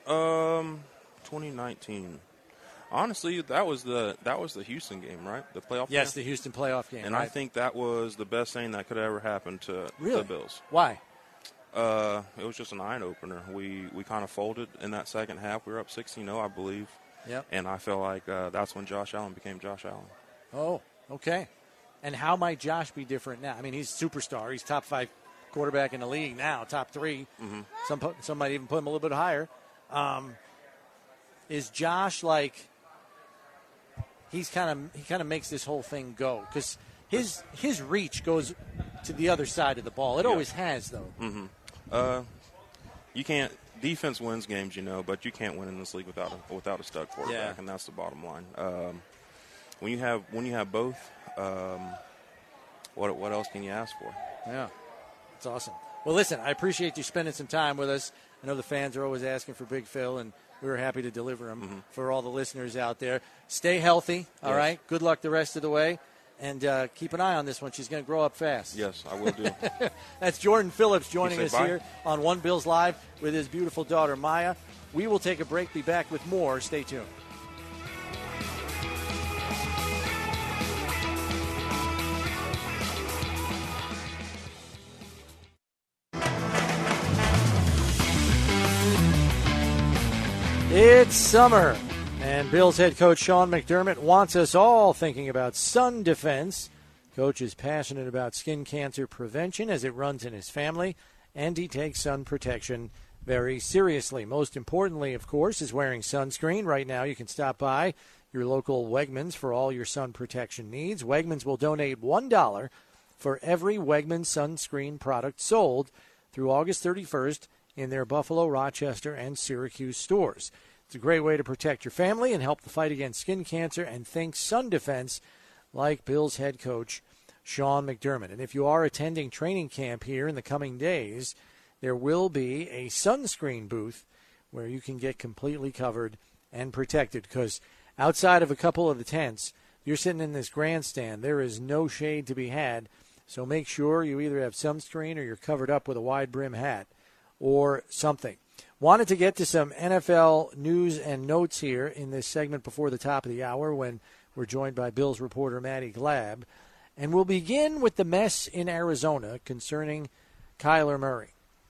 2019. Honestly, that was the Houston game, right? The playoff game? Yes, the Houston playoff game. And right. I think that was the best thing that could have ever happen to the Bills. Why? It was just an eye-opener. We kind of folded in that second half. We were up 16-0, I believe. Yep. And I felt like that's when Josh Allen became Josh Allen. Oh, okay. And how might Josh be different now? I mean, he's a superstar. He's top 5 quarterback in the league now, top 3. Some might even put him a little bit higher. Is Josh like he kind of makes this whole thing go? Because his reach goes to the other side of the ball. It always has, though. Mm-hmm. You can't. Defense wins games, but you can't win in this league without a stud quarterback, and that's the bottom line. When you have both, what else can you ask for? Yeah, it's awesome. Well, listen, I appreciate you spending some time with us. I know the fans are always asking for Big Phil, and we were happy to deliver them for all the listeners out there. Stay healthy, all right? Good luck the rest of the way. And keep an eye on this one. She's going to grow up fast. Yes, I will do. That's Jordan Phillips joining us bye? here on One Bills Live with his beautiful daughter, Maya. We will take a break, be back with more. Stay tuned. It's summer, and Bills head coach Sean McDermott wants us all thinking about sun defense. Coach is passionate about skin cancer prevention as it runs in his family, and he takes sun protection very seriously. Most importantly, of course, is wearing sunscreen. Right now, you can stop by your local Wegmans for all your sun protection needs. Wegmans will donate $1 for every Wegmans sunscreen product sold through August 31st in their Buffalo, Rochester, and Syracuse stores. It's a great way to protect your family and help the fight against skin cancer, and think sun defense like Bills head coach Sean McDermott. And if you are attending training camp here in the coming days, there will be a sunscreen booth where you can get completely covered and protected, because outside of a couple of the tents, you're sitting in this grandstand. There is no shade to be had, so make sure you either have sunscreen or you're covered up with a wide brim hat or something. Wanted to get to some NFL news and notes here in this segment before the top of the hour when we're joined by Bills reporter Maddie Glab. And we'll begin with the mess in Arizona concerning Kyler Murray.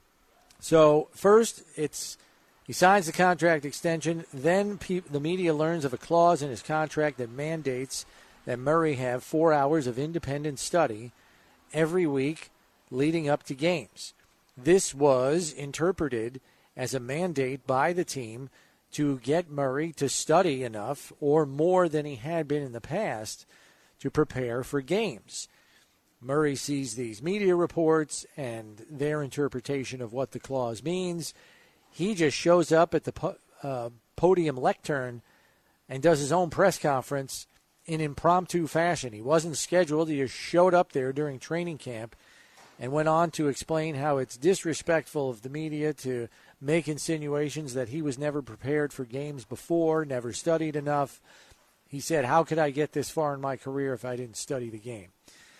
So first, he signs the contract extension. Then the media learns of a clause in his contract that mandates that Murray have 4 hours of independent study every week leading up to games. This was interpreted as a mandate by the team to get Murray to study enough or more than he had been in the past to prepare for games. Murray sees these media reports and their interpretation of what the clause means. He just shows up at the podium lectern and does his own press conference in impromptu fashion. He wasn't scheduled. He just showed up there during training camp and went on to explain how it's disrespectful of the media to make insinuations that he was never prepared for games before, never studied enough. He said, how could I get this far in my career if I didn't study the game?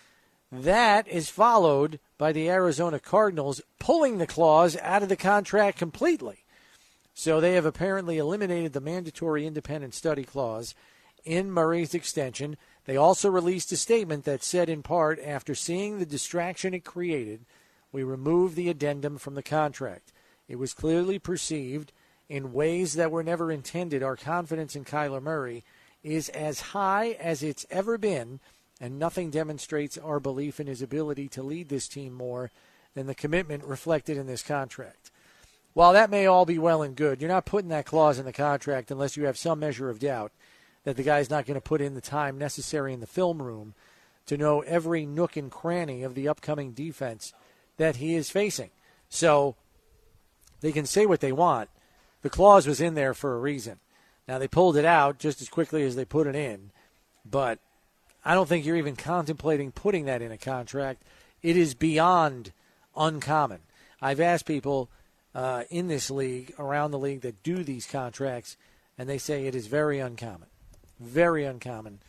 That is followed by the Arizona Cardinals pulling the clause out of the contract completely. So they have apparently eliminated the mandatory independent study clause in Murray's extension. They also released a statement that said, in part, after seeing the distraction it created, we removed the addendum from the contract. It was clearly perceived in ways that were never intended. Our confidence in Kyler Murray is as high as it's ever been, and nothing demonstrates our belief in his ability to lead this team more than the commitment reflected in this contract. While that may all be well and good, you're not putting that clause in the contract unless you have some measure of doubt that the guy's not going to put in the time necessary in the film room to know every nook and cranny of the upcoming defense that he is facing. So they can say what they want. The clause was in there for a reason. Now, they pulled it out just as quickly as they put it in, but I don't think you're even contemplating putting that in a contract. It is beyond uncommon. I've asked people in this league, around the league, that do these contracts, and they say it is very uncommon. Very uncommon.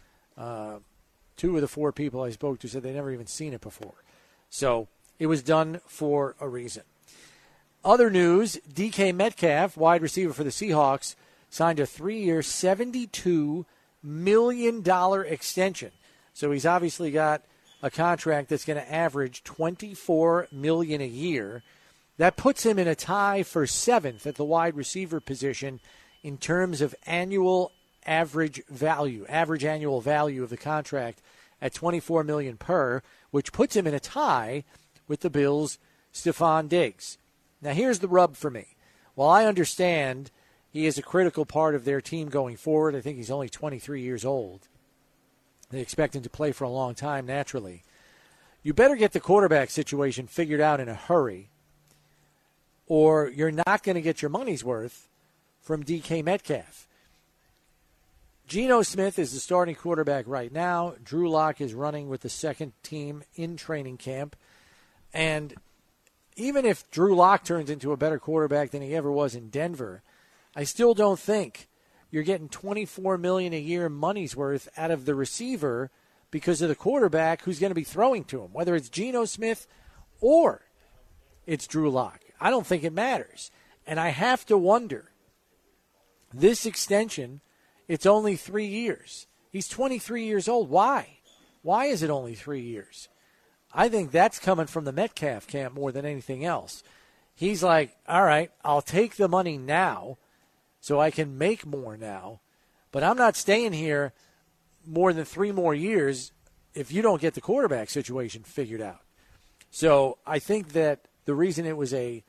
2 of the 4 people I spoke to said they'd never even seen it before. So it was done for a reason. Other news, DK Metcalf, wide receiver for the Seahawks, signed a 3-year, $72 million extension. So he's obviously got a contract that's going to average $24 million a year. That puts him in a tie for 7th at the wide receiver position in terms of annual average annual value of the contract at $24 million per, which puts him in a tie with the Bills' Stephon Diggs. Now, here's the rub for me. While I understand he is a critical part of their team going forward, I think he's only 23 years old. They expect him to play for a long time, naturally. you better get the quarterback situation figured out in a hurry, or you're not going to get your money's worth from DK Metcalf. Geno Smith is the starting quarterback right now. Drew Lock is running with the second team in training camp. And even if Drew Lock turns into a better quarterback than he ever was in Denver, I still don't think you're getting $24 million a year money's worth out of the receiver because of the quarterback who's going to be throwing to him, whether it's Geno Smith or it's Drew Lock. I don't think it matters. And I have to wonder, this extension, it's only 3 years. He's 23 years old. Why? Why is it only 3 years? I think that's coming from the Metcalf camp more than anything else. He's like, all right, I'll take the money now so I can make more now, but I'm not staying here more than 3 more years if you don't get the quarterback situation figured out. So I think that the reason it was a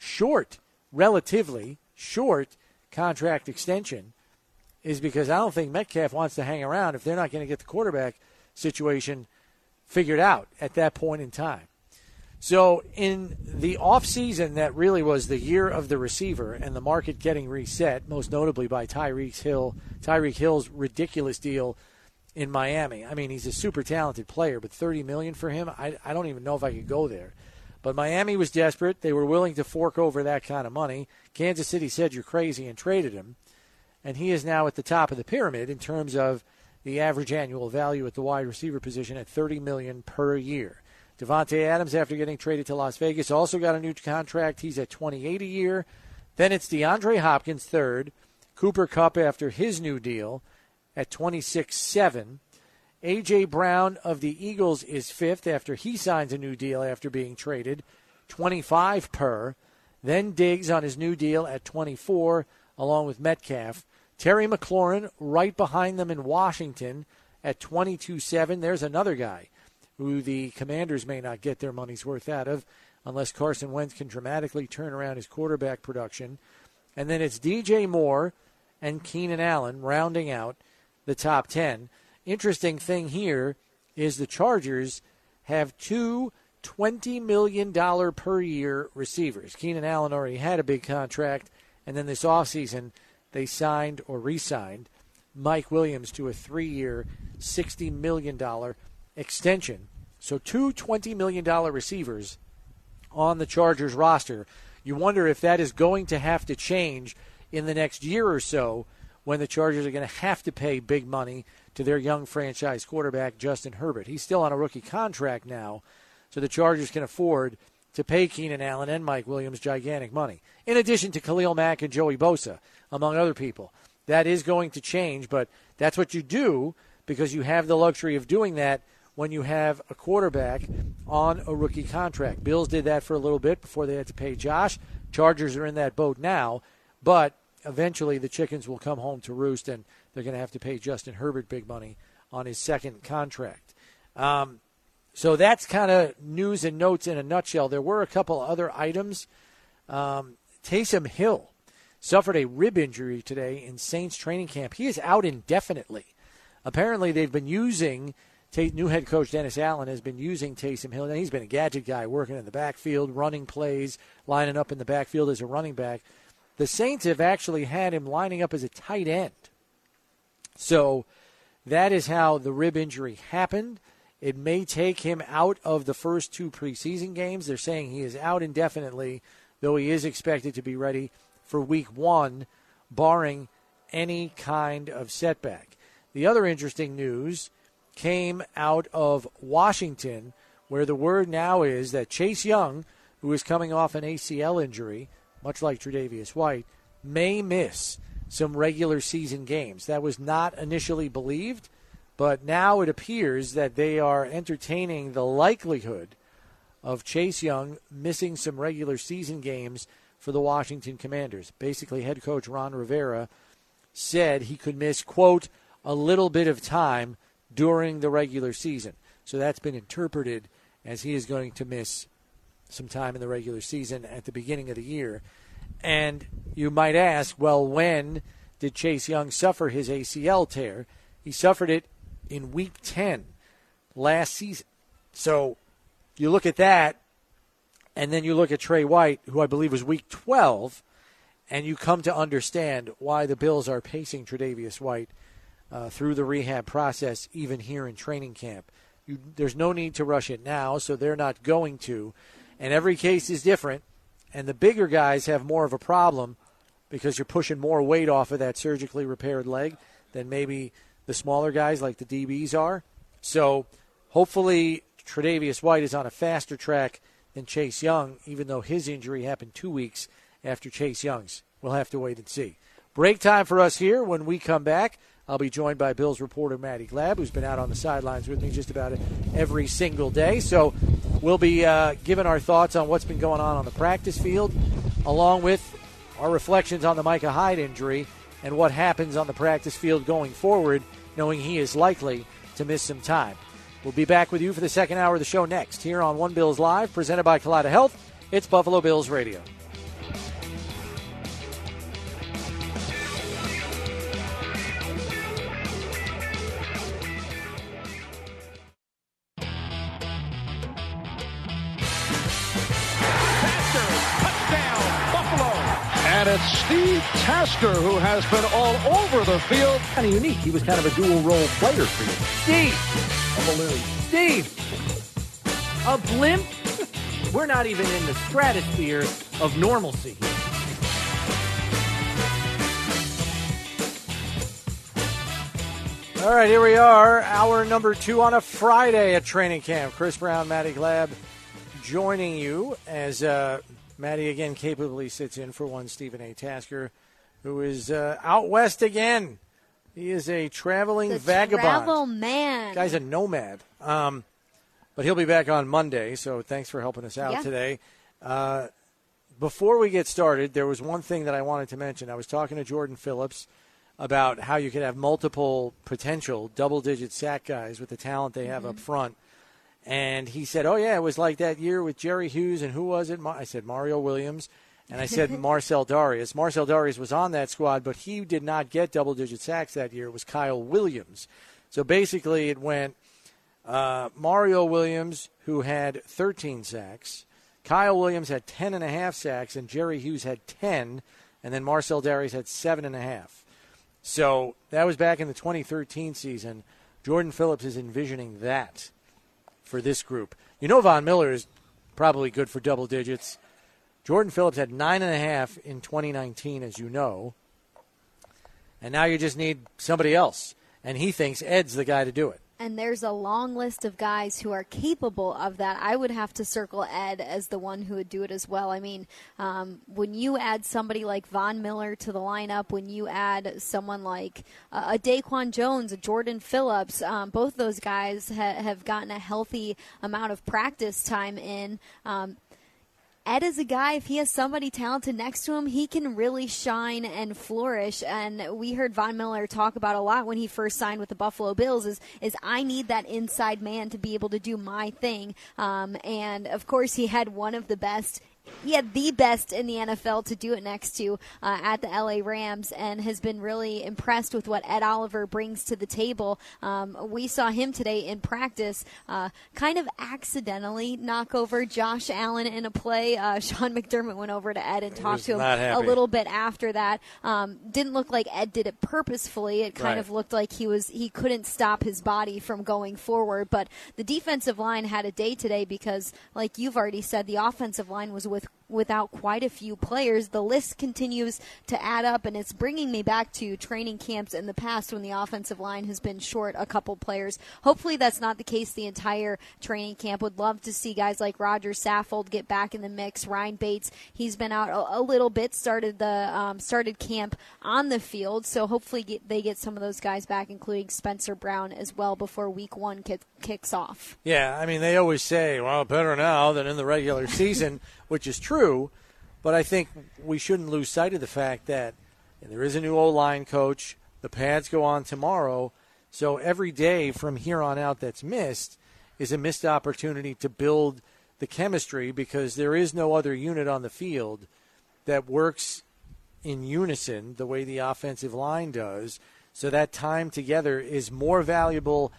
relatively short contract extension is because I don't think Metcalf wants to hang around if they're not going to get the quarterback situation figured out at that point in time. So in the offseason that really was the year of the receiver and the market getting reset, most notably by Tyreek Hill's ridiculous deal in Miami. I mean, he's a super talented player, but $30 million for him, I don't even know if I could go there. But Miami was desperate. They were willing to fork over that kind of money. Kansas City said you're crazy and traded him. And he is now at the top of the pyramid in terms of the average annual value at the wide receiver position at $30 million per year. Devontae Adams, after getting traded to Las Vegas, also got a new contract. He's at $28 a year. Then it's DeAndre Hopkins, third. Cooper Kupp after his new deal at $26.7. A.J. Brown of the Eagles is fifth after he signs a new deal after being traded, $25 per. Then Diggs on his new deal at $24, along with Metcalf. Terry McLaurin right behind them in Washington at $22.7. There's another guy who the Commanders may not get their money's worth out of unless Carson Wentz can dramatically turn around his quarterback production. And then it's DJ Moore and Keenan Allen rounding out the top 10. Interesting thing here is the Chargers have two $20 million per year receivers. Keenan Allen already had a big contract, and then this offseason they signed or re-signed Mike Williams to a 3-year, $60 million extension. So two $20 million receivers on the Chargers roster. You wonder if that is going to have to change in the next year or so when the Chargers are going to have to pay big money to their young franchise quarterback, Justin Herbert. He's still on a rookie contract now, so the Chargers can afford to pay Keenan Allen and Mike Williams gigantic money, in addition to Khalil Mack and Joey Bosa, among other people. That is going to change, but that's what you do because you have the luxury of doing that when you have a quarterback on a rookie contract. Bills did that for a little bit before they had to pay Josh. Chargers are in that boat now, but eventually the chickens will come home to roost, and they're going to have to pay Justin Herbert big money on his second contract. So that's kind of news and notes in a nutshell. There were a couple other items. Taysom Hill suffered a rib injury today in Saints training camp. He is out indefinitely. Apparently they've been using, new head coach Dennis Allen has been using Taysom Hill. Now, he's been a gadget guy working in the backfield, running plays, lining up in the backfield as a running back. The Saints have actually had him lining up as a tight end. So that is how the rib injury happened. It may take him out of the first two preseason games. They're saying he is out indefinitely, though he is expected to be ready for week 1, barring any kind of setback. The other interesting news came out of Washington, where the word now is that Chase Young, who is coming off an ACL injury, much like Tre'Davious White, may miss some regular season games. That was not initially believed, but now it appears that they are entertaining the likelihood of Chase Young missing some regular season games for the Washington Commanders. Basically, head coach Ron Rivera said he could miss, quote, a little bit of time during the regular season. So that's been interpreted as he is going to miss some time in the regular season at the beginning of the year. And you might ask, well, when did Chase Young suffer his ACL tear? He suffered it in Week 10 last season. So you look at that, and then you look at Trey White, who I believe was week 12, and you come to understand why the Bills are pacing Tre'Davious White through the rehab process, even here in training camp. There's no need to rush it now, so they're not going to. And every case is different, and the bigger guys have more of a problem because you're pushing more weight off of that surgically repaired leg than maybe the smaller guys like the DBs are. So hopefully Tre'Davious White is on a faster track than Chase Young, even though his injury happened 2 weeks after Chase Young's. We'll have to wait and see. Break time for us here. When we come back, I'll be joined by Bills reporter Maddie Glab, who's been out on the sidelines with me just about every single day. So we'll be giving our thoughts on what's been going on the practice field, along with our reflections on the Micah Hyde injury and what happens on the practice field going forward, knowing he is likely to miss some time. We'll be back with you for the second hour of the show next here on One Bills Live, presented by Kaleida Health. It's Buffalo Bills Radio. And it's Steve Tasker who has been all over the field. Kind of unique. He was kind of a dual-role player for you. Steve! A balloon. Steve! A blimp? We're not even in the stratosphere of normalcy here. All right, here we are. Hour number 2 on a Friday at training camp. Chris Brown, Maddie Glab joining you as Maddie again capably sits in for one Stephen A. Tasker, who is out west again. He is a traveling vagabond. Travel man. Guy's a nomad. But he'll be back on Monday, so thanks for helping us out today. Before we get started, there was one thing that I wanted to mention. I was talking to Jordan Phillips about how you could have multiple potential double-digit sack guys with the talent they have up front. And he said, oh, yeah, it was like that year with Jerry Hughes, and who was it? I said Mario Williams, and I said Marcel Darius. Marcel Darius was on that squad, but he did not get double-digit sacks that year. It was Kyle Williams. So basically it went Mario Williams, who had 13 sacks. Kyle Williams had 10.5 sacks, and Jerry Hughes had 10, and then Marcel Darius had 7.5. So that was back in the 2013 season. Jordan Phillips is envisioning that for this group. You know Von Miller is probably good for double digits. Jordan Phillips had 9.5 in 2019, as you know. And now you just need somebody else. And he thinks Ed's the guy to do it. And there's a long list of guys who are capable of that. I would have to circle Ed as the one who would do it as well. I mean, when you add somebody like Von Miller to the lineup, when you add someone like a Daquan Jones, a Jordan Phillips, both those guys have gotten a healthy amount of practice time in. Ed is a guy, if he has somebody talented next to him, he can really shine and flourish. And we heard Von Miller talk about a lot when he first signed with the Buffalo Bills is I need that inside man to be able to do my thing. And, of course, he had one of the best. He had the best in the NFL to do it next to at the LA Rams, and has been really impressed with what Ed Oliver brings to the table. We saw him today in practice kind of accidentally knock over Josh Allen in a play. Sean McDermott went over to Ed and talked to him a little bit after that. Didn't look like Ed did it purposefully. It kind of looked like he couldn't stop his body from going forward. But the defensive line had a day today because, like you've already said, the offensive line was without quite a few players. The list continues to add up, and it's bringing me back to training camps in the past when the offensive line has been short a couple players. Hopefully that's not the case the entire training camp. Would love to see guys like Roger Saffold get back in the mix. Ryan Bates, he's been out a little bit, started camp on the field, so hopefully they get some of those guys back, including Spencer Brown as well, before week 1 kicks off. Yeah, I mean, they always say, well, better now than in the regular season, which is true, but I think we shouldn't lose sight of the fact that there is a new O-line coach. The pads go on tomorrow, so every day from here on out that's missed is a missed opportunity to build the chemistry, because there is no other unit on the field that works in unison the way the offensive line does. So that time together is more valuable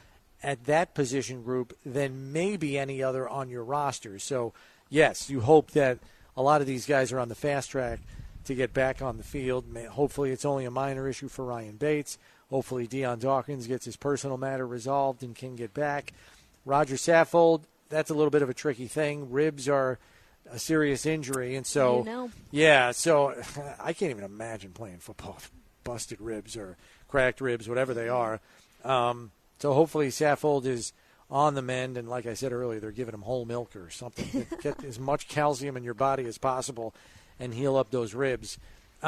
at that position group than maybe any other on your roster. So, yes, you hope that a lot of these guys are on the fast track to get back on the field. Hopefully it's only a minor issue for Ryan Bates. Hopefully Dion Dawkins gets his personal matter resolved and can get back. Roger Saffold, that's a little bit of a tricky thing. Ribs are a serious injury, and so yeah, so I can't even imagine playing football with busted ribs or cracked ribs, whatever they are. So hopefully Saffold is on the mend, and like I said earlier, they're giving him whole milk or something. Get as much calcium in your body as possible and heal up those ribs.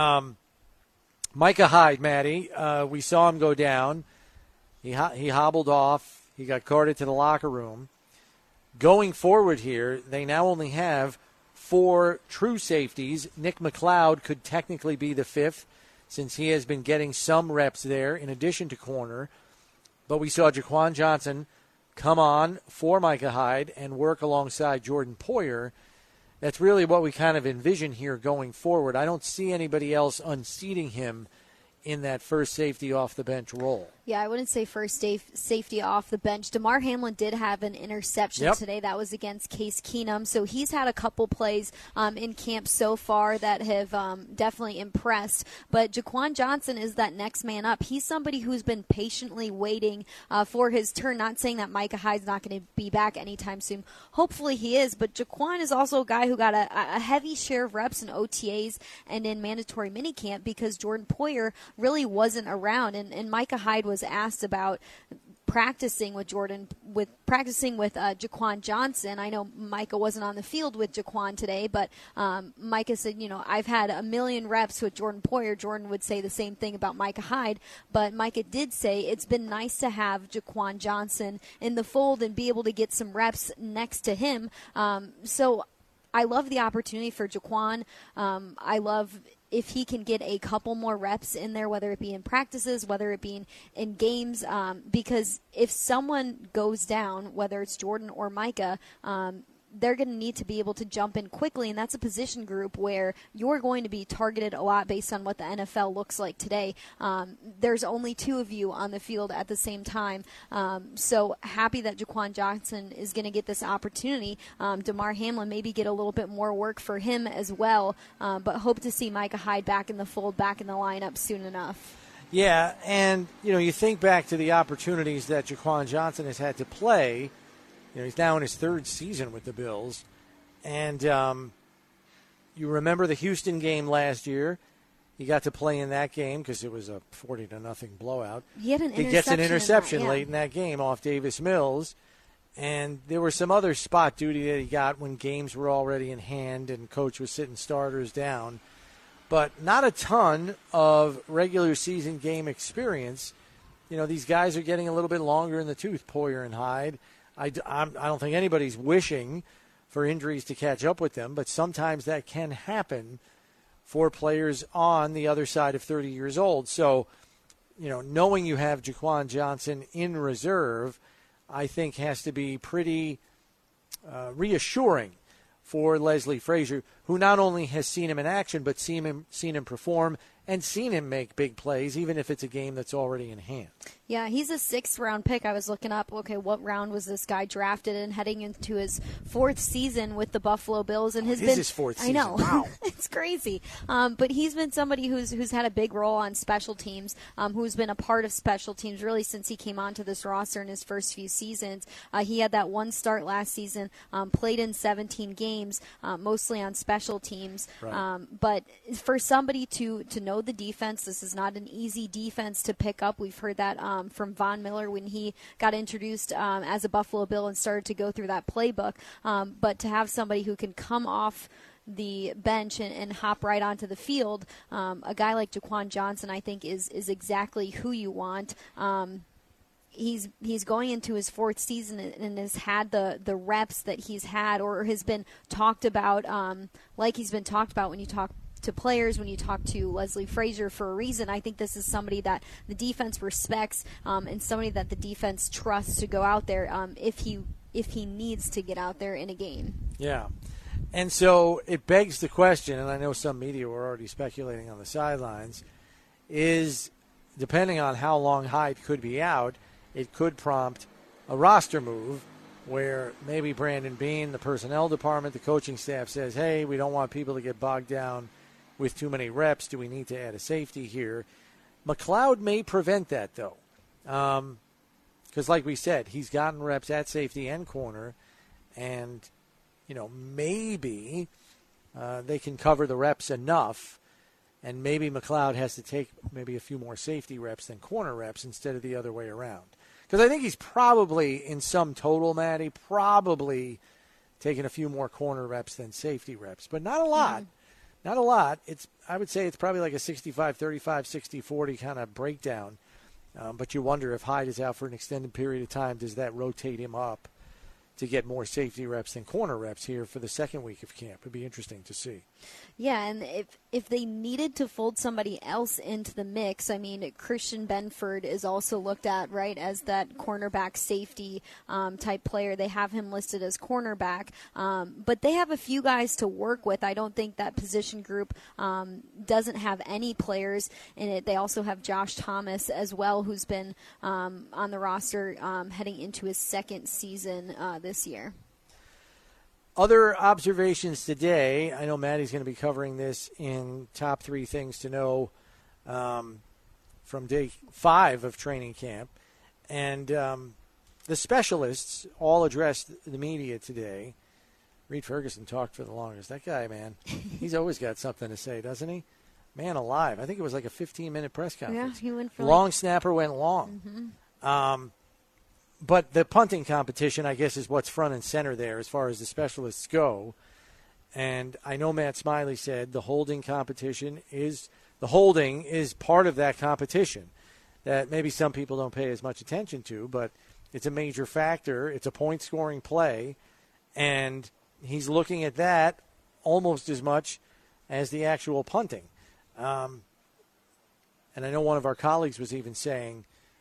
Micah Hyde, Maddie, we saw him go down. He hobbled off. He got carted to the locker room. Going forward here, they now only have 4 true safeties. Nick McLeod could technically be the 5th since he has been getting some reps there in addition to corner. But we saw Jaquan Johnson come on for Micah Hyde and work alongside Jordan Poyer. That's really what we kind of envision here going forward. I don't see anybody else unseating him in that first safety off the bench role. Yeah, I wouldn't say first safety off the bench. Damar Hamlin did have an interception today. That was against Case Keenum. So he's had a couple plays in camp so far that have definitely impressed. But Jaquan Johnson is that next man up. He's somebody who's been patiently waiting for his turn. Not saying that Micah Hyde's not going to be back anytime soon. Hopefully he is. But Jaquan is also a guy who got a heavy share of reps in OTAs and in mandatory minicamp because Jordan Poyer really wasn't around. And Micah Hyde was asked about practicing with Jaquan Johnson. I know Micah wasn't on the field with Jaquan today, but Micah said, I've had 1 million reps with Jordan Poyer. Jordan would say the same thing about Micah Hyde, but Micah did say it's been nice to have Jaquan Johnson in the fold and be able to get some reps next to him. So I love the opportunity for Jaquan. I love if he can get a couple more reps in there, whether it be in practices, whether it be in games, because if someone goes down, whether it's Jordan or Micah, they're going to need to be able to jump in quickly, and that's a position group where you're going to be targeted a lot based on what the NFL looks like today. There's only 2 of you on the field at the same time, so happy that Jaquan Johnson is going to get this opportunity. Damar Hamlin maybe get a little bit more work for him as well, but hope to see Micah Hyde back in the fold, back in the lineup soon enough. Yeah, and you think back to the opportunities that Jaquan Johnson has had to play. He's now in his 3rd season with the Bills. And you remember the Houston game last year. He got to play in that game because it was a 40-0 blowout. He gets an interception late in that game off Davis Mills. And there was some other spot duty that he got when games were already in hand and coach was sitting starters down. But not a ton of regular season game experience. These guys are getting a little bit longer in the tooth, Poyer and Hyde. I don't think anybody's wishing for injuries to catch up with them, but sometimes that can happen for players on the other side of 30 years old. So, knowing you have Jaquan Johnson in reserve, I think has to be pretty reassuring for Leslie Frazier, who not only has seen him in action, but seen him perform and seen him make big plays, even if it's a game that's already in hand. Yeah, he's a 6th-round pick. I was looking up, what round was this guy drafted, and heading into his 4th season with the Buffalo Bills, and his 4th season. I know, wow, it's crazy. But he's been somebody who's had a big role on special teams, who's been a part of special teams really since he came onto this roster in his first few seasons. He had that 1 start last season, played in 17 games, mostly on special teams. Right. But for somebody to know the defense, this is not an easy defense to pick up. We've heard that from Von Miller when he got introduced as a Buffalo Bill and started to go through that playbook. But to have somebody who can come off the bench and hop right onto the field, a guy like Jaquan Johnson, I think, is exactly who you want. He's going into his 4th season and has had the reps that he's had or has been talked about, like he's been talked about when you talk to players, when you talk to Leslie Frazier for a reason. I think this is somebody that the defense respects and somebody that the defense trusts to go out there if he needs to get out there in a game. Yeah. And so it begs the question, and I know some media were already speculating on the sidelines, is depending on how long Hyde could be out, it could prompt roster move where maybe Brandon Beane, the personnel department, the coaching staff says, hey, we don't want people to get bogged down with too many reps. Do we need to add a safety here? McLeod may prevent that, though. Because like we said, he's gotten reps at safety and corner, and, maybe they can cover the reps enough, and maybe McLeod has to take maybe a few more safety reps than corner reps instead of the other way around. Because I think he's probably, in sum total, Maddie, probably taking a few more corner reps than safety reps. But not a lot. Not a lot. I would say it's probably like a 65-35, 60-40 kind of breakdown. But you wonder if Hyde is out for an extended period of time, does that rotate him up to get more safety reps than corner reps here for the second week of camp? It would be interesting to see. Yeah, and if they needed to fold somebody else into the mix, I mean, Christian Benford is also looked at, right, as that cornerback safety type player. They have him listed as cornerback, but they have a few guys to work with. I don't think that position group doesn't have any players in it. They also have Josh Thomas as well, who's been on the roster heading into his second season this year. Other observations today. I know Maddie's going to be covering this in top 3 things to know from day 5 of training camp. And the specialists all addressed the media today. Reed Ferguson talked for the longest. That guy, man, he's always got something to say, doesn't he? Man alive. I think it was like a 15-minute press conference. Yeah, he went for long snapper went long. Mm-hmm. But the punting competition, I guess, is what's front and center there as far as the specialists go. And I know Matt Smiley said the holding is part of that competition that maybe some people don't pay as much attention to, but it's a major factor. It's a point-scoring play, and he's looking at that almost as much as the actual punting. And I know one of our colleagues was even saying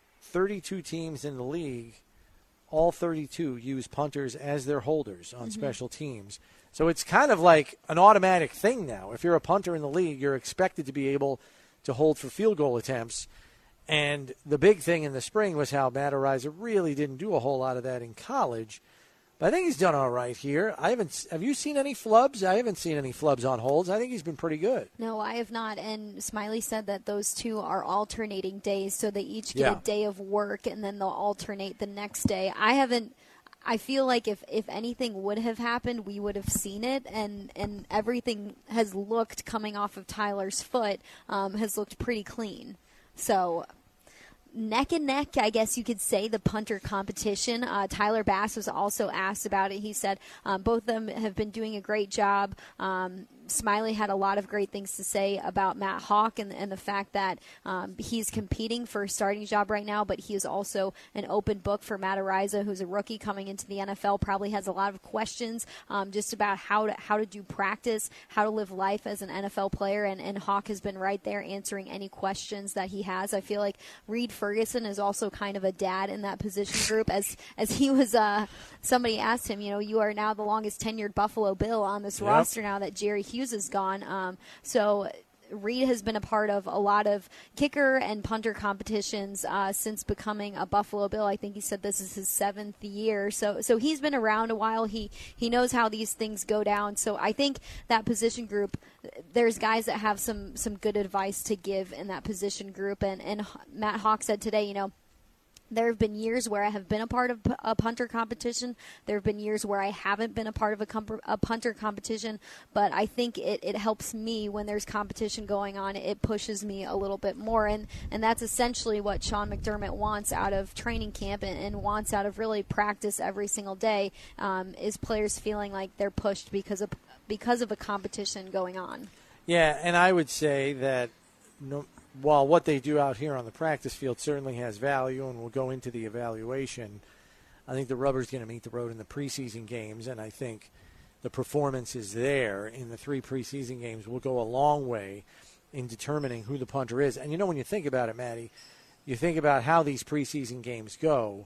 32 teams in the league, all 32 use punters as their holders on special teams. So it's kind of like an automatic thing now. If you're a punter in the league, you're expected to be able to hold for field goal attempts. And the big thing in the spring was how Matt Araiza really didn't do a whole lot of that in college. But I think he's done all right here. Have you seen any flubs? I haven't seen any flubs on holds. I think he's been pretty good. No, I have not. And Smiley said that those two are alternating days, so they each get a day of work, and then they'll alternate the next day. I feel like if anything would have happened, we would have seen it, and everything has looked, coming off of Tyler's foot, has looked pretty clean. So neck and neck, I guess you could say, the punter competition. Tyler Bass was also asked about it. He said both of them have been doing a great job. Smiley had a lot of great things to say about Matt Hawk and the fact that he's competing for a starting job right now, but he is also an open book for Matt Araiza, who's a rookie coming into the NFL, probably has a lot of questions just about how to do practice, how to live life as an NFL player, and Hawk has been right there answering any questions that he has. I feel like Reed Ferguson is also kind of a dad in that position group, as he was somebody asked him, you are now the longest tenured Buffalo Bill on this roster now that Jerry Hughes is gone. So Reed has been a part of a lot of kicker and punter competitions since becoming a Buffalo Bill. I think he said this is his 7th year. So he's been around a while. He knows how these things go down. So I think that position group, there's guys that have some good advice to give in that position group. And Matt Hawk said today, there have been years where I have been a part of a punter competition. There have been years where I haven't been a part of a punter competition. But I think it helps me when there's competition going on. It pushes me a little bit more. And that's essentially what Sean McDermott wants out of training camp and wants out of really practice every single day, is players feeling like they're pushed because of a competition going on. Yeah, and I would say that while what they do out here on the practice field certainly has value and will go into the evaluation, I think the rubber's going to meet the road in the preseason games, and I think the performances there in the 3 preseason games will go a long way in determining who the punter is. And when you think about it, Maddie, you think about how these preseason games go,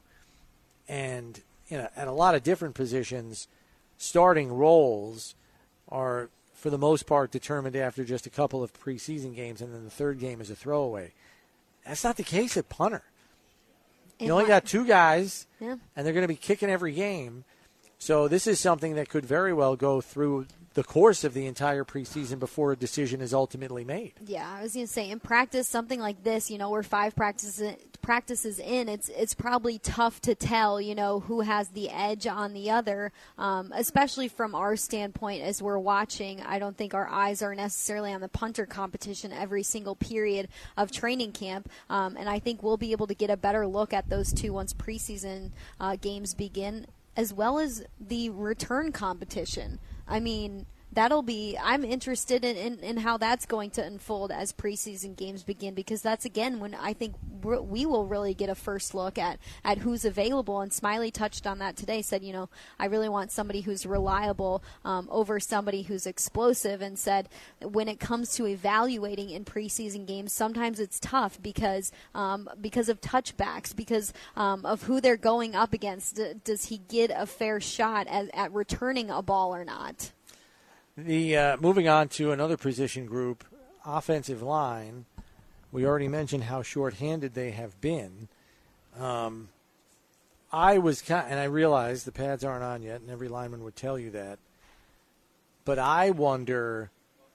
and at a lot of different positions, starting roles are for the most part determined after just a couple of preseason games, and then the third game is a throwaway. That's not the case at punter. You only got 2 guys, yeah. and they're going to be kicking every game. So this is something that could very well go through the course of the entire preseason before a decision is ultimately made. Yeah, I was going to say, in practice, something like this, we're 5 practices in, it's probably tough to tell, who has the edge on the other, especially from our standpoint as we're watching. I don't think our eyes are necessarily on the punter competition every single period of training camp, and I think we'll be able to get a better look at those 2 once preseason games begin, as well as the return competition. I mean, I'm interested in how that's going to unfold as preseason games begin, because that's, again, when I think we will really get a first look at who's available. And Smiley touched on that today, said, I really want somebody who's reliable over somebody who's explosive, and said when it comes to evaluating in preseason games, sometimes it's tough because of touchbacks, because of who they're going up against. Does he get a fair shot at returning a ball or not? Moving on to another position group, offensive line. We already mentioned how shorthanded they have been. And I realize the pads aren't on yet, and every lineman would tell you that. But I wonder,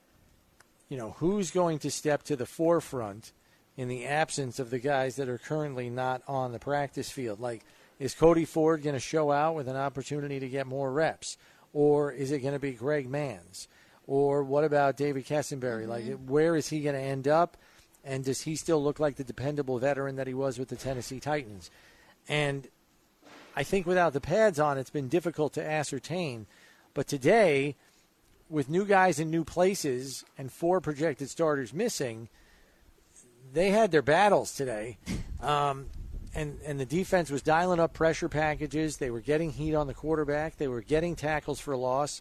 who's going to step to the forefront in the absence of the guys that are currently not on the practice field. Like, is Cody Ford going to show out with an opportunity to get more reps? Or is it going to be Greg Manns? Or what about David Kessenberry? Mm-hmm. Like, where is he going to end up? And does he still look like the dependable veteran that he was with the Tennessee Titans? And I think without the pads on, it's been difficult to ascertain. But today, with new guys in new places and 4 projected starters missing, they had their battles today. And the defense was dialing up pressure packages. They were getting heat on the quarterback. They were getting tackles for loss.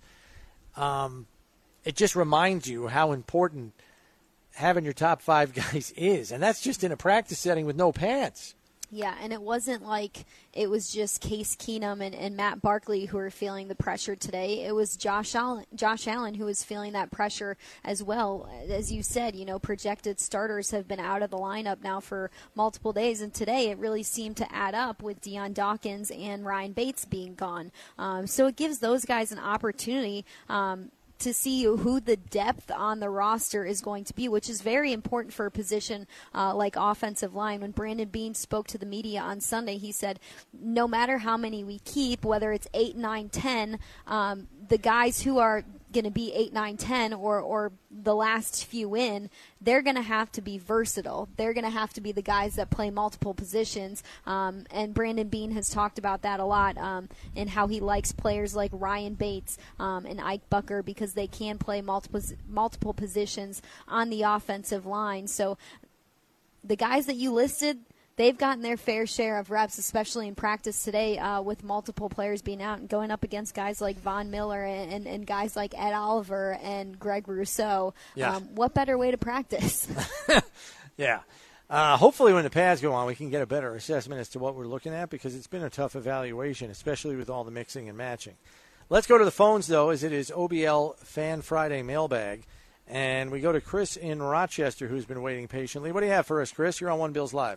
It just reminds you how important having your top 5 guys is. And that's just in a practice setting with no pads. Yeah, and it wasn't like it was just Case Keenum and Matt Barkley who were feeling the pressure today. It was Josh Allen who was feeling that pressure as well. As you said, projected starters have been out of the lineup now for multiple days, and today it really seemed to add up with Deion Dawkins and Ryan Bates being gone. So it gives those guys an opportunity to see who the depth on the roster is going to be, which is very important for a position like offensive line. When Brandon Beane spoke to the media on Sunday, he said, no matter how many we keep, whether it's 8, 9, 10, the guys who are going to be 8, 9, 10 or the last few in, they're going to have to be versatile. They're going to have to be the guys that play multiple positions. And Brandon Beane has talked about that a lot and how he likes players like Ryan Bates and Ike Bucker because they can play multiple positions on the offensive line. So the guys that you listed, they've gotten their fair share of reps, especially in practice today with multiple players being out and going up against guys like Von Miller and guys like Ed Oliver and Greg Rousseau. Yeah. What better way to practice? Yeah. Hopefully when the pads go on, we can get a better assessment as to what we're looking at because it's been a tough evaluation, especially with all the mixing and matching. Let's go to the phones, though, as it is OBL Fan Friday mailbag. And we go to Chris in Rochester, who's been waiting patiently. What do you have for us, Chris? You're on One Bills Live.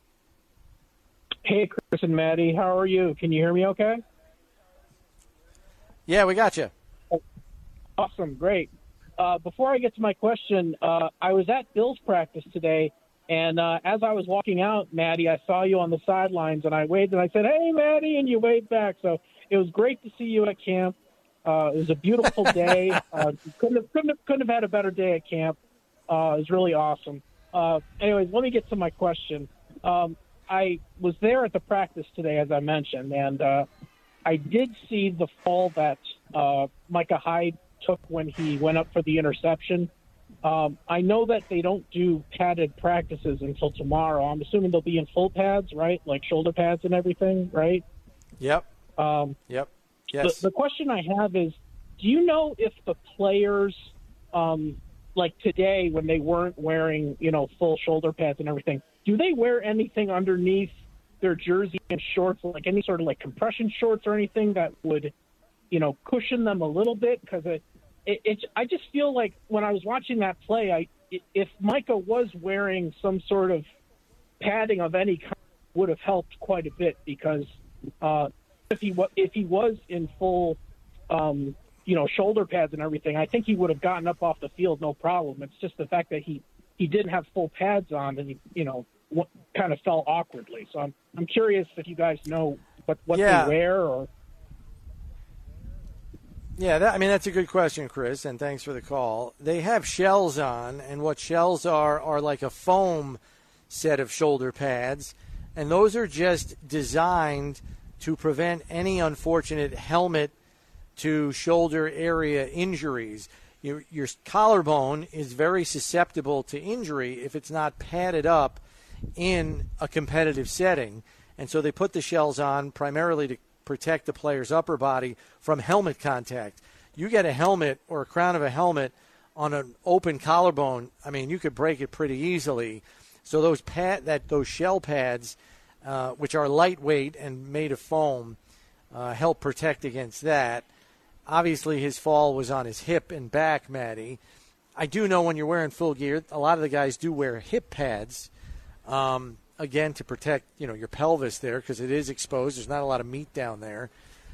Hey, Chris and Maddie, how are you? Can you hear me okay? Yeah, we got you. Awesome, great. Before I get to my question, I was at Bills practice today, and as I was walking out, Maddie, I saw you on the sidelines, and I waved, and I said, hey, Maddie, and you waved back. So it was great to see you at camp. It was a beautiful day. Couldn't have had a better day at camp. It was really awesome. Anyways, let me get to my question. I was there at the practice today, as I mentioned, and I did see the fall that Micah Hyde took when he went up for the interception. I know that they don't do padded practices until tomorrow. I'm assuming they'll be in full pads, right? Like shoulder pads and everything, right? Yep. Yep. Yes. The question I have is, do you know if the players, like today when they weren't wearing, full shoulder pads and everything, do they wear anything underneath their jersey and shorts, like any sort of like compression shorts or anything that would, cushion them a little bit? Because I just feel like when I was watching that play, if Micah was wearing some sort of padding of any kind, would have helped quite a bit because if he was in full, shoulder pads and everything, I think he would have gotten up off the field no problem. It's just the fact that he didn't have full pads on and he kind of fell awkwardly. So I'm curious if you guys know what they wear or. Yeah, that's a good question, Chris, and thanks for the call. They have shells on, and what shells are like a foam set of shoulder pads, and those are just designed to prevent any unfortunate helmet to shoulder area injuries. Your collarbone is very susceptible to injury if it's not padded up in a competitive setting, and so they put the shells on primarily to protect the player's upper body from helmet contact. You get a helmet or a crown of a helmet on an open collarbone, you could break it pretty easily. So those shell pads, which are lightweight and made of foam, help protect against that. Obviously, his fall was on his hip and back, Maddie. I do know when you're wearing full gear, a lot of the guys do wear hip pads, again, to protect, your pelvis there because it is exposed. There's not a lot of meat down there.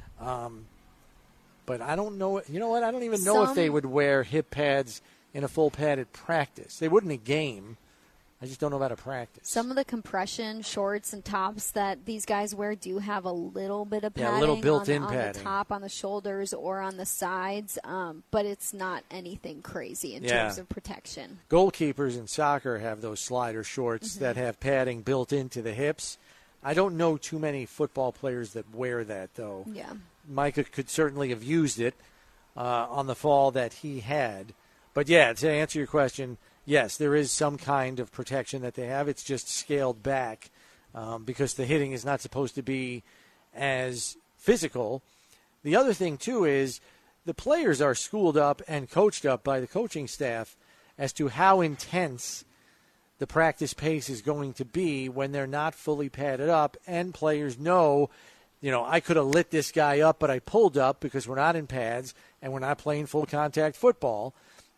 But I don't know. You know what? I don't even know if they would wear hip pads in a full padded practice. They wouldn't a game. I just don't know about a practice. Some of the compression shorts and tops that these guys wear do have a little bit of padding, a little built-in on padding the top, on the shoulders, or on the sides, but it's not anything crazy in terms of protection. Goalkeepers in soccer have those slider shorts that have padding built into the hips. I don't know too many football players that wear that, though. Yeah. Micah could certainly have used it on the fall that he had. But, yeah, to answer your question, yes, there is some kind of protection that they have. It's just scaled back because the hitting is not supposed to be as physical. The other thing, too, is the players are schooled up and coached up by the coaching staff as to how intense the practice pace is going to be when they're not fully padded up, and players know, I could have lit this guy up, but I pulled up because we're not in pads and we're not playing full contact football.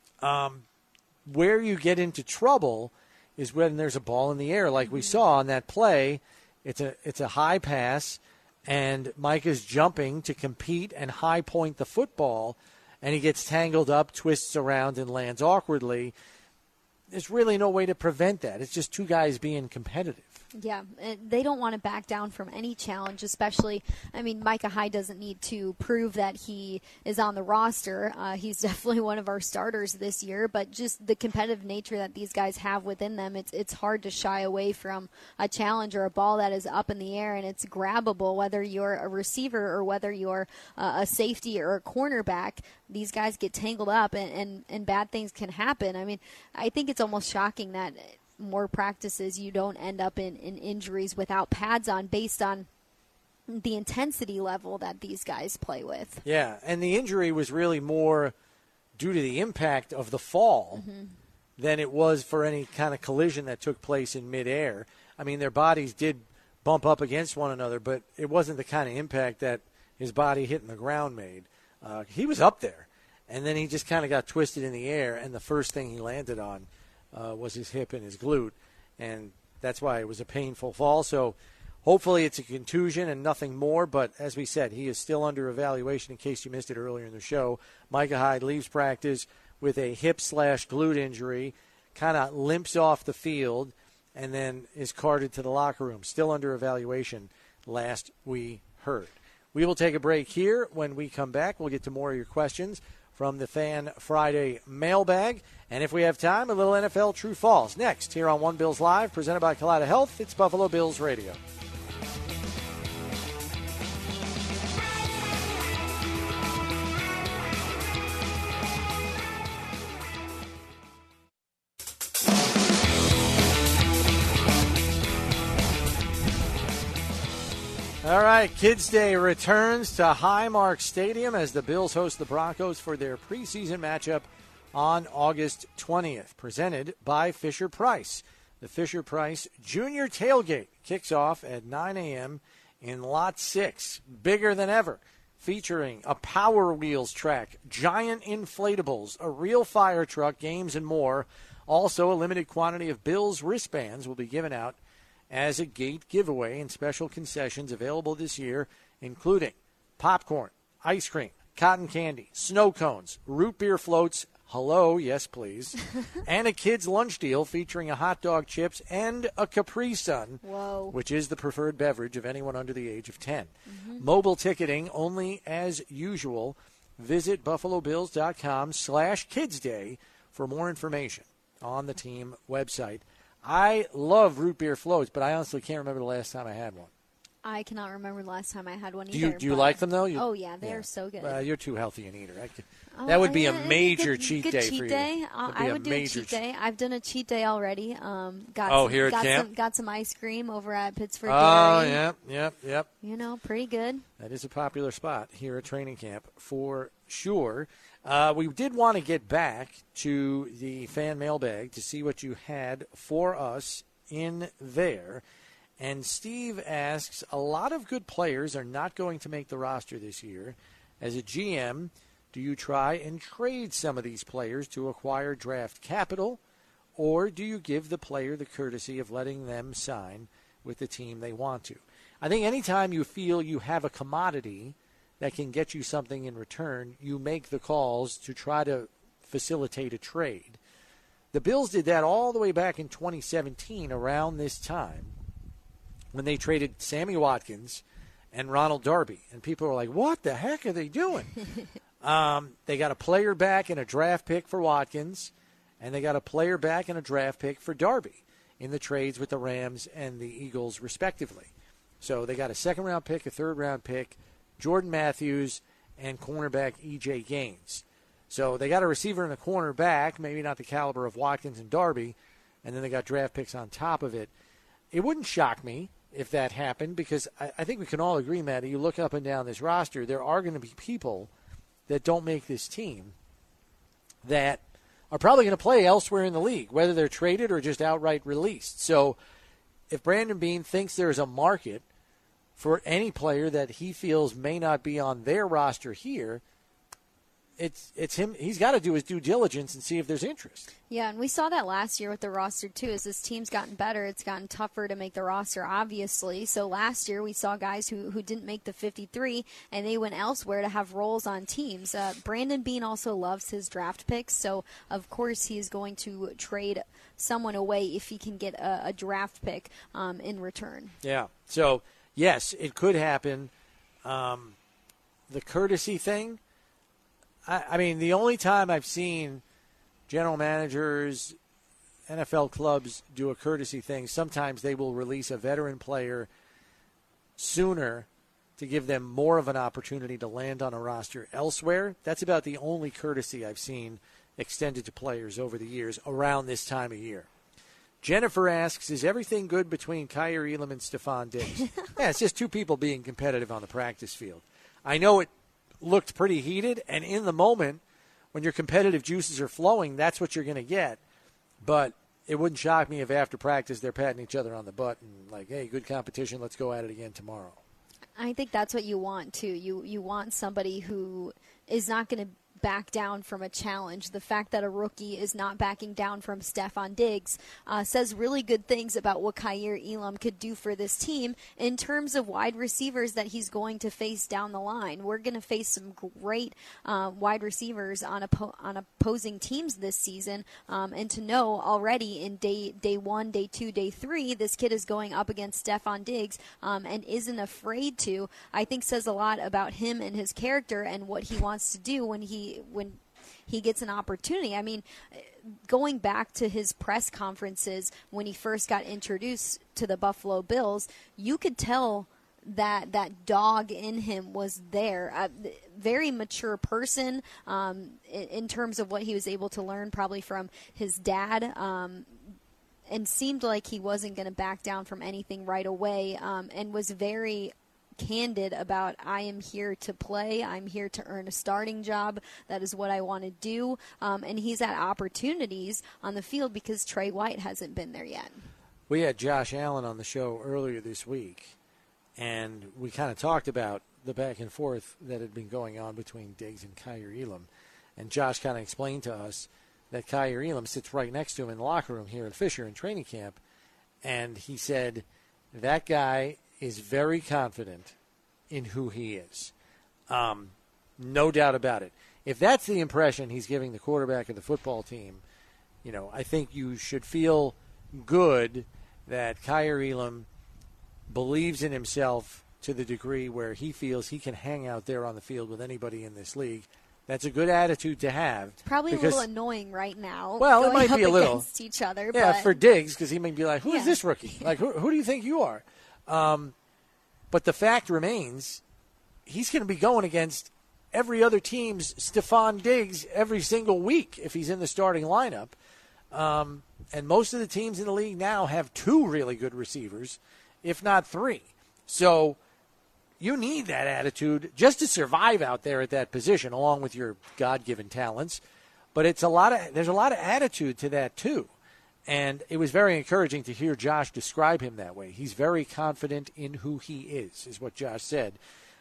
Where you get into trouble is when there's a ball in the air, like we saw on that play. It's a high pass, and Micah's jumping to compete and high point the football, and he gets tangled up, twists around, and lands awkwardly. There's really no way to prevent that. It's just two guys being competitive. Yeah, they don't want to back down from any challenge, especially, Micah Hyde doesn't need to prove that he is on the roster. He's definitely one of our starters this year, but just the competitive nature that these guys have within them, it's hard to shy away from a challenge or a ball that is up in the air and it's grabbable, whether you're a receiver or whether you're a safety or a cornerback. These guys get tangled up and bad things can happen. I think it's almost shocking that more practices you don't end up in injuries without pads on based on the intensity level that these guys play with. Yeah, and the injury was really more due to the impact of the fall than it was for any kind of collision that took place in midair. Their bodies did bump up against one another, but it wasn't the kind of impact that his body hitting the ground made. He was up there, and then he just kind of got twisted in the air, and the first thing he landed on was his hip and his glute, and that's why it was a painful fall. So hopefully it's a contusion and nothing more, but as we said, he is still under evaluation in case you missed it earlier in the show. Micah Hyde leaves practice with a hip/glute injury, kind of limps off the field, and then is carted to the locker room. Still under evaluation last we heard. We will take a break here. When we come back, we'll get to more of your questions from the Fan Friday mailbag. And if we have time, a little NFL True False. Next, here on One Bills Live, presented by Kaleida Health, it's Buffalo Bills Radio. All right, Kids Day returns to Highmark Stadium as the Bills host the Broncos for their preseason matchup on August 20th, presented by Fisher-Price. The Fisher-Price Junior Tailgate kicks off at 9 a.m. in Lot 6, bigger than ever, featuring a Power Wheels track, giant inflatables, a real fire truck, games, and more. Also, a limited quantity of Bills wristbands will be given out as a gate giveaway and special concessions available this year, including popcorn, ice cream, cotton candy, snow cones, root beer floats, hello, yes please, and a kid's lunch deal featuring a hot dog, chips, and a Capri Sun, Whoa. which is the preferred beverage of anyone under the age of 10. Mobile ticketing only as usual. Visit BuffaloBills.com/KidsDay for more information on the team website. I love root beer floats, but I honestly can't remember the last time I had one. I cannot remember the last time I had one either. Do you like them, though? Oh, yeah, they are so good. You're too healthy an eater. That would be a major cheat good day cheat for you. day. I would do a cheat day. I've done a cheat day already. Here at camp? Got some ice cream over at Pittsburgh Oh, Dairy. yep. You know, pretty good. That is a popular spot here at training camp for sure. We did want to get back to the fan mailbag to see what you had for us in there. And Steve asks, a lot of good players are not going to make the roster this year. As a GM, do you try and trade some of these players to acquire draft capital, or do you give the player the courtesy of letting them sign with the team they want to? I think anytime you feel you have a commodity that can get you something in return, you make the calls to try to facilitate a trade. The Bills did that all the way back in 2017 around this time when they traded Sammy Watkins and Ronald Darby. And people were like, what the heck are they doing? They got a player back and a draft pick for Watkins, and they got a player back and a draft pick for Darby in the trades with the Rams and the Eagles, respectively. So they got a second-round pick, a third-round pick, Jordan Matthews, and cornerback E.J. Gaines. So they got a receiver and a cornerback, maybe not the caliber of Watkins and Darby, and then they got draft picks on top of it. It wouldn't shock me if that happened, because I think we can all agree, Matty, you look up and down this roster, there are going to be people that don't make this team that are probably going to play elsewhere in the league, whether they're traded or just outright released. So if Brandon Beane thinks there's a market for any player that he feels may not be on their roster here, it's him. He's got to do his due diligence and see if there's interest. Yeah, and we saw that last year with the roster, too. As this team's gotten better, it's gotten tougher to make the roster, obviously. So last year we saw guys who didn't make the 53, and they went elsewhere to have roles on teams. Brandon Beane also loves his draft picks, so of course he's going to trade someone away if he can get a draft pick in return. Yeah, so yes, it could happen. The courtesy thing, I mean, the only time I've seen general managers, NFL clubs do a courtesy thing, sometimes they will release a veteran player sooner to give them more of an opportunity to land on a roster elsewhere. That's about the only courtesy I've seen extended to players over the years around this time of year. Jennifer asks, is everything good between Kaiir Elam and Stephon Diggs? Yeah, it's just two people being competitive on the practice field. I know it looked pretty heated, and in the moment, when your competitive juices are flowing, that's what you're going to get. But it wouldn't shock me if after practice they're patting each other on the butt and like, hey, good competition, let's go at it again tomorrow. I think that's what you want, too. You want somebody who is not going to back down from a challenge. The fact that a rookie is not backing down from Stephon Diggs says really good things about what Kaiir Elam could do for this team in terms of wide receivers that he's going to face down the line. We're going to face some great wide receivers on opposing teams this season, and to know already in day 1, day 2, day 3, this kid is going up against Stephon Diggs and isn't afraid to, I think says a lot about him and his character and what he wants to do when he gets an opportunity. I mean, going back to his press conferences when he first got introduced to the Buffalo Bills, you could tell that dog in him was there. A very mature person in terms of what he was able to learn probably from his dad, and seemed like he wasn't going to back down from anything right away, and was very candid about, I am here to play, I'm here to earn a starting job, that is what I want to do, and he's had opportunities on the field because Trey White hasn't been there yet. We had Josh Allen on the show earlier this week, and we kind of talked about the back and forth that had been going on between Diggs and Kaiir Elam, and Josh kind of explained to us that Kaiir Elam sits right next to him in the locker room here at Fisher in training camp, and he said that guy is very confident in who he is. No doubt about it. If that's the impression he's giving the quarterback of the football team, I think you should feel good that Kaiir Elam believes in himself to the degree where he feels he can hang out there on the field with anybody in this league. That's a good attitude to have. It's probably a little annoying right now. Well, it might be a little against each other. Yeah, but for Diggs, because he may be like, "Who is this rookie? Like, who do you think you are?" But the fact remains, he's going to be going against every other team's Stephon Diggs every single week if he's in the starting lineup. And most of the teams in the league now have 2 really good receivers, if not 3. So you need that attitude just to survive out there at that position, along with your God-given talents. But there's a lot of attitude to that too. And it was very encouraging to hear Josh describe him that way. He's very confident in who he is what Josh said.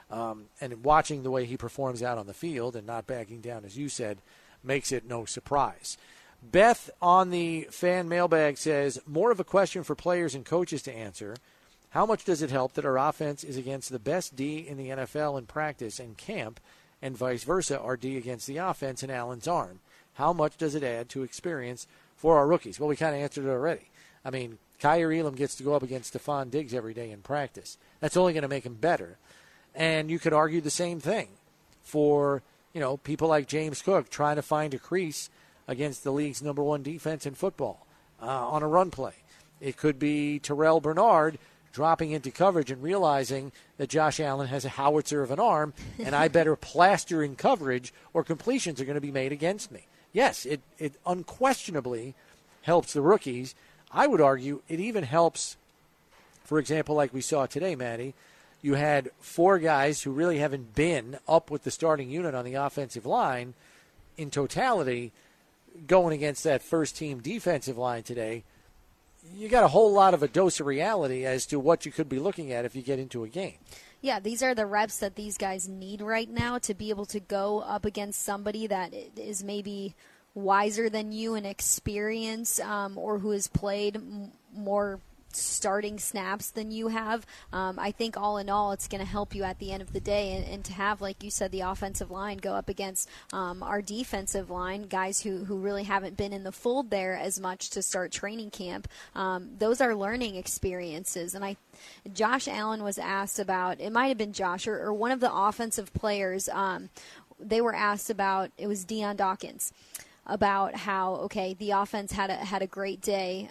And watching the way he performs out on the field and not backing down, as you said, makes it no surprise. Beth on the fan mailbag says, more of a question for players and coaches to answer. How much does it help that our offense is against the best D in the NFL in practice and camp, and vice versa, our D against the offense in Allen's arm? How much does it add to experience for our rookies? Well, we kind of answered it already. I mean, Kaiir Elam gets to go up against Stephon Diggs every day in practice. That's only going to make him better. And you could argue the same thing for, people like James Cook trying to find a crease against the league's number 1 defense in football on a run play. It could be Terrell Bernard dropping into coverage and realizing that Josh Allen has a howitzer of an arm and I better plaster in coverage or completions are going to be made against me. Yes, it unquestionably helps the rookies. I would argue it even helps, for example, like we saw today, Maddie. You had 4 guys who really haven't been up with the starting unit on the offensive line in totality going against that first-team defensive line today. You got a whole lot of a dose of reality as to what you could be looking at if you get into a game. Yeah, these are the reps that these guys need right now to be able to go up against somebody that is maybe wiser than you in experience or who has played more starting snaps than you have. I think all in all, it's going to help you at the end of the day. And to have, like you said, the offensive line go up against our defensive line, guys who really haven't been in the fold there as much to start training camp, those are learning experiences. And Josh Allen was asked about, it might have been Josh or one of the offensive players, they were asked about, it was Deion Dawkins, about how, the offense had a great day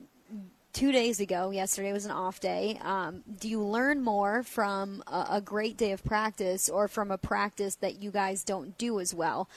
2 days ago. Yesterday was an off day. Do you learn more from a great day of practice or from a practice that you guys don't do as well?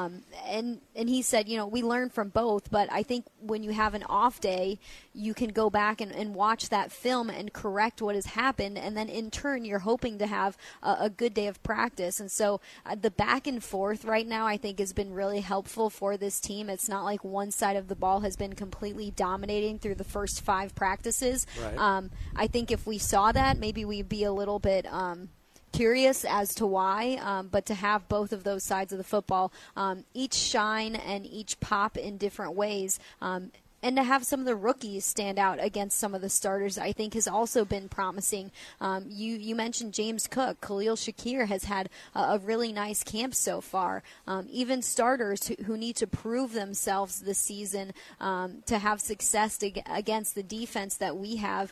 And he said, we learn from both, but I think when you have an off day, you can go back and watch that film and correct what has happened, and then in turn you're hoping to have a good day of practice. And so the back and forth right now I think has been really helpful for this team. It's not like one side of the ball has been completely dominating through the first 5 practices. Right. I think if we saw that, maybe we'd be a little bit curious as to why, but to have both of those sides of the football, each shine and each pop in different ways, and to have some of the rookies stand out against some of the starters, I think has also been promising. You mentioned James Cook. Khalil Shakir has had a really nice camp so far. Even starters who need to prove themselves this season to have success against the defense that we have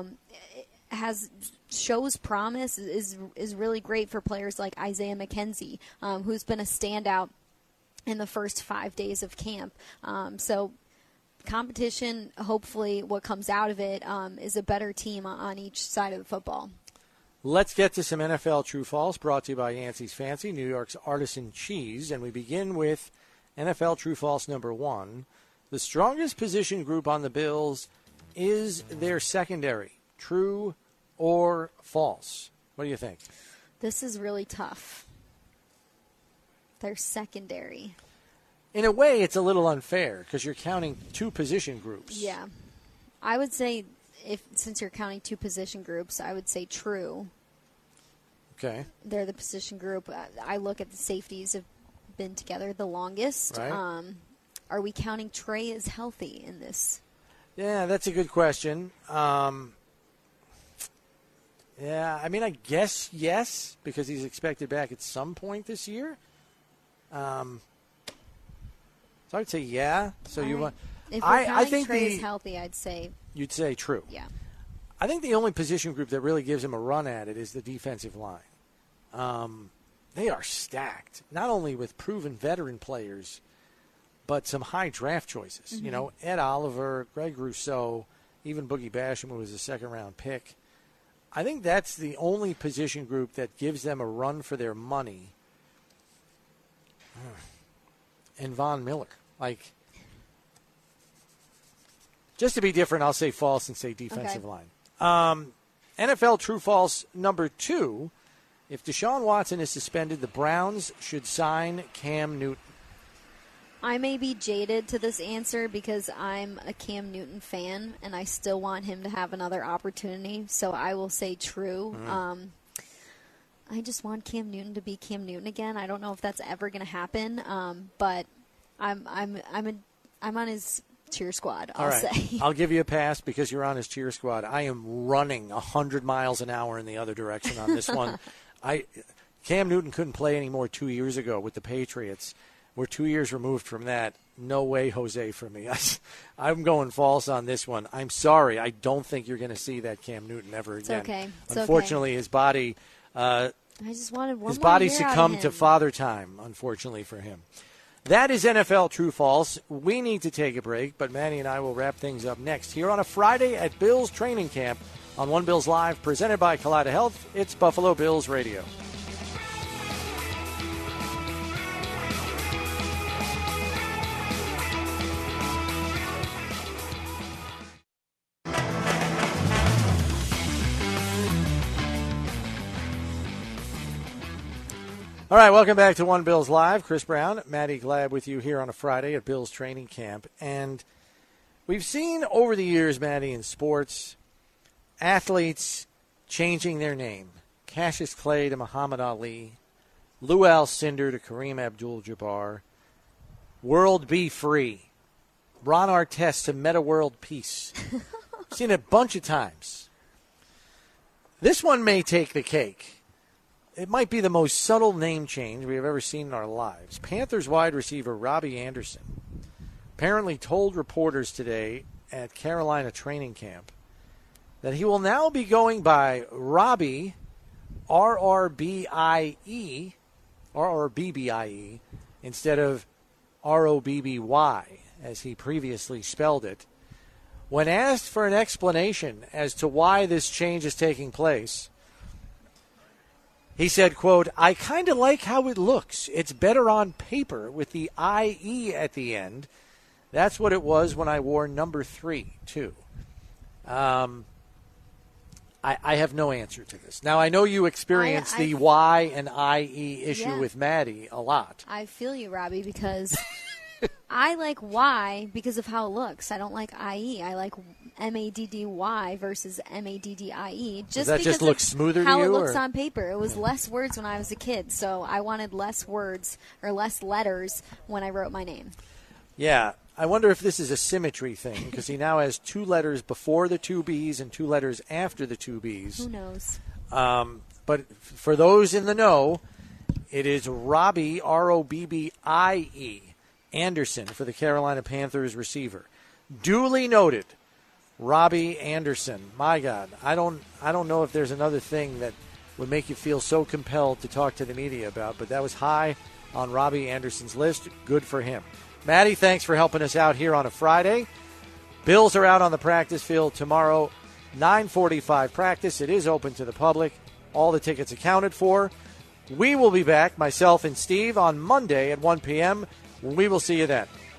shows promise, is really great for players like Isaiah McKenzie, who's been a standout in the first 5 days of camp. So competition, hopefully what comes out of it is a better team on each side of the football. Let's get to some NFL True False, brought to you by Yancey's Fancy, New York's artisan cheese. And we begin with NFL True False number 1. The strongest position group on the Bills is their secondary. True or false? What do you think? This is really tough. Their secondary. In a way, it's a little unfair because you're counting 2 position groups. Yeah. I would say, since you're counting 2 position groups, I would say true. Okay. They're the position group. I look at the safeties have been together the longest. Right. Are we counting Trey as healthy in this? Yeah, that's a good question. Yeah, I mean, I guess yes, because he's expected back at some point this year. So I'd say yeah. So All you right. want? If I think Trey is healthy, I'd say you'd say true. yeah. I think the only position group that really gives him a run at it is the defensive line. They are stacked, not only with proven veteran players, but some high draft choices. Mm-hmm. You know, Ed Oliver, Greg Rousseau, even Boogie Basham, who was a second-round pick. I think that's the only position group that gives them a run for their money. And Von Miller. Like, just to be different, I'll say false and say defensive line. NFL true-false number 2. If Deshaun Watson is suspended, the Browns should sign Cam Newton. I may be jaded to this answer because I'm a Cam Newton fan, and I still want him to have another opportunity. So I will say true. I just want Cam Newton to be Cam Newton again. I don't know if that's ever going to happen, but I'm on his cheer squad. I'll say. I'll give you a pass because you're on his cheer squad. I am running 100 miles an hour in the other direction on this one. Cam Newton couldn't play anymore 2 years ago with the Patriots. We're 2 years removed from that. No way, Jose, for me. I'm going false on this one. I'm sorry. I don't think you're going to see that Cam Newton ever again. It's okay. Unfortunately, his body I just wanted one his more body year out of succumbed to him. father time, unfortunately for him. That is NFL True False. We need to take a break, but Manny and I will wrap things up next here on a Friday at Bills Training Camp on One Bills Live, presented by Kaleida Health. It's Buffalo Bills Radio. All right, welcome back to One Bills Live. Chris Brown, Maddie Glab with you here on a Friday at Bills Training Camp. And we've seen over the years, Maddie, in sports, athletes changing their name. Cassius Clay to Muhammad Ali, Lou Alcindor to Kareem Abdul-Jabbar, World Be Free, Ron Artest to Meta World Peace. Seen it a bunch of times. This one may take the cake. It might be the most subtle name change we have ever seen in our lives. Panthers wide receiver Robbie Anderson apparently told reporters today at Carolina training camp that he will now be going by Robbie, R-R-B-I-E, R-R-B-B-I-E, instead of R-O-B-B-Y, as he previously spelled it. When asked for an explanation as to why this change is taking place, he said, quote, "I kind of like how it looks. It's better on paper with the I-E at the end. That's what it was when I wore number 3, too." I have no answer to this. Now, I know you experience the Y and I-E issue with Maddie a lot. I feel you, Robbie, because I like Y because of how it looks. I don't like I-E. I like M-A-D-D-Y versus M-A-D-D-I-E. Does that just look smoother to you? How it looks on paper. It was less words when I was a kid, so I wanted less words or less letters when I wrote my name. Yeah. I wonder if this is a symmetry thing, because he now has 2 letters before the 2 B's and 2 letters after the 2 B's. Who knows? But for those in the know, it is Robbie, R-O-B-B-I-E, Anderson for the Carolina Panthers receiver. Duly noted, Robbie Anderson. My God, I don't know if there's another thing that would make you feel so compelled to talk to the media about, but that was high on Robbie Anderson's list. Good for him. Maddie, thanks for helping us out here on a Friday. Bills are out on the practice field tomorrow, 9:45 practice. It is open to the public. All the tickets accounted for. We will be back, myself and Steve, on Monday at 1 p.m. We will see you then.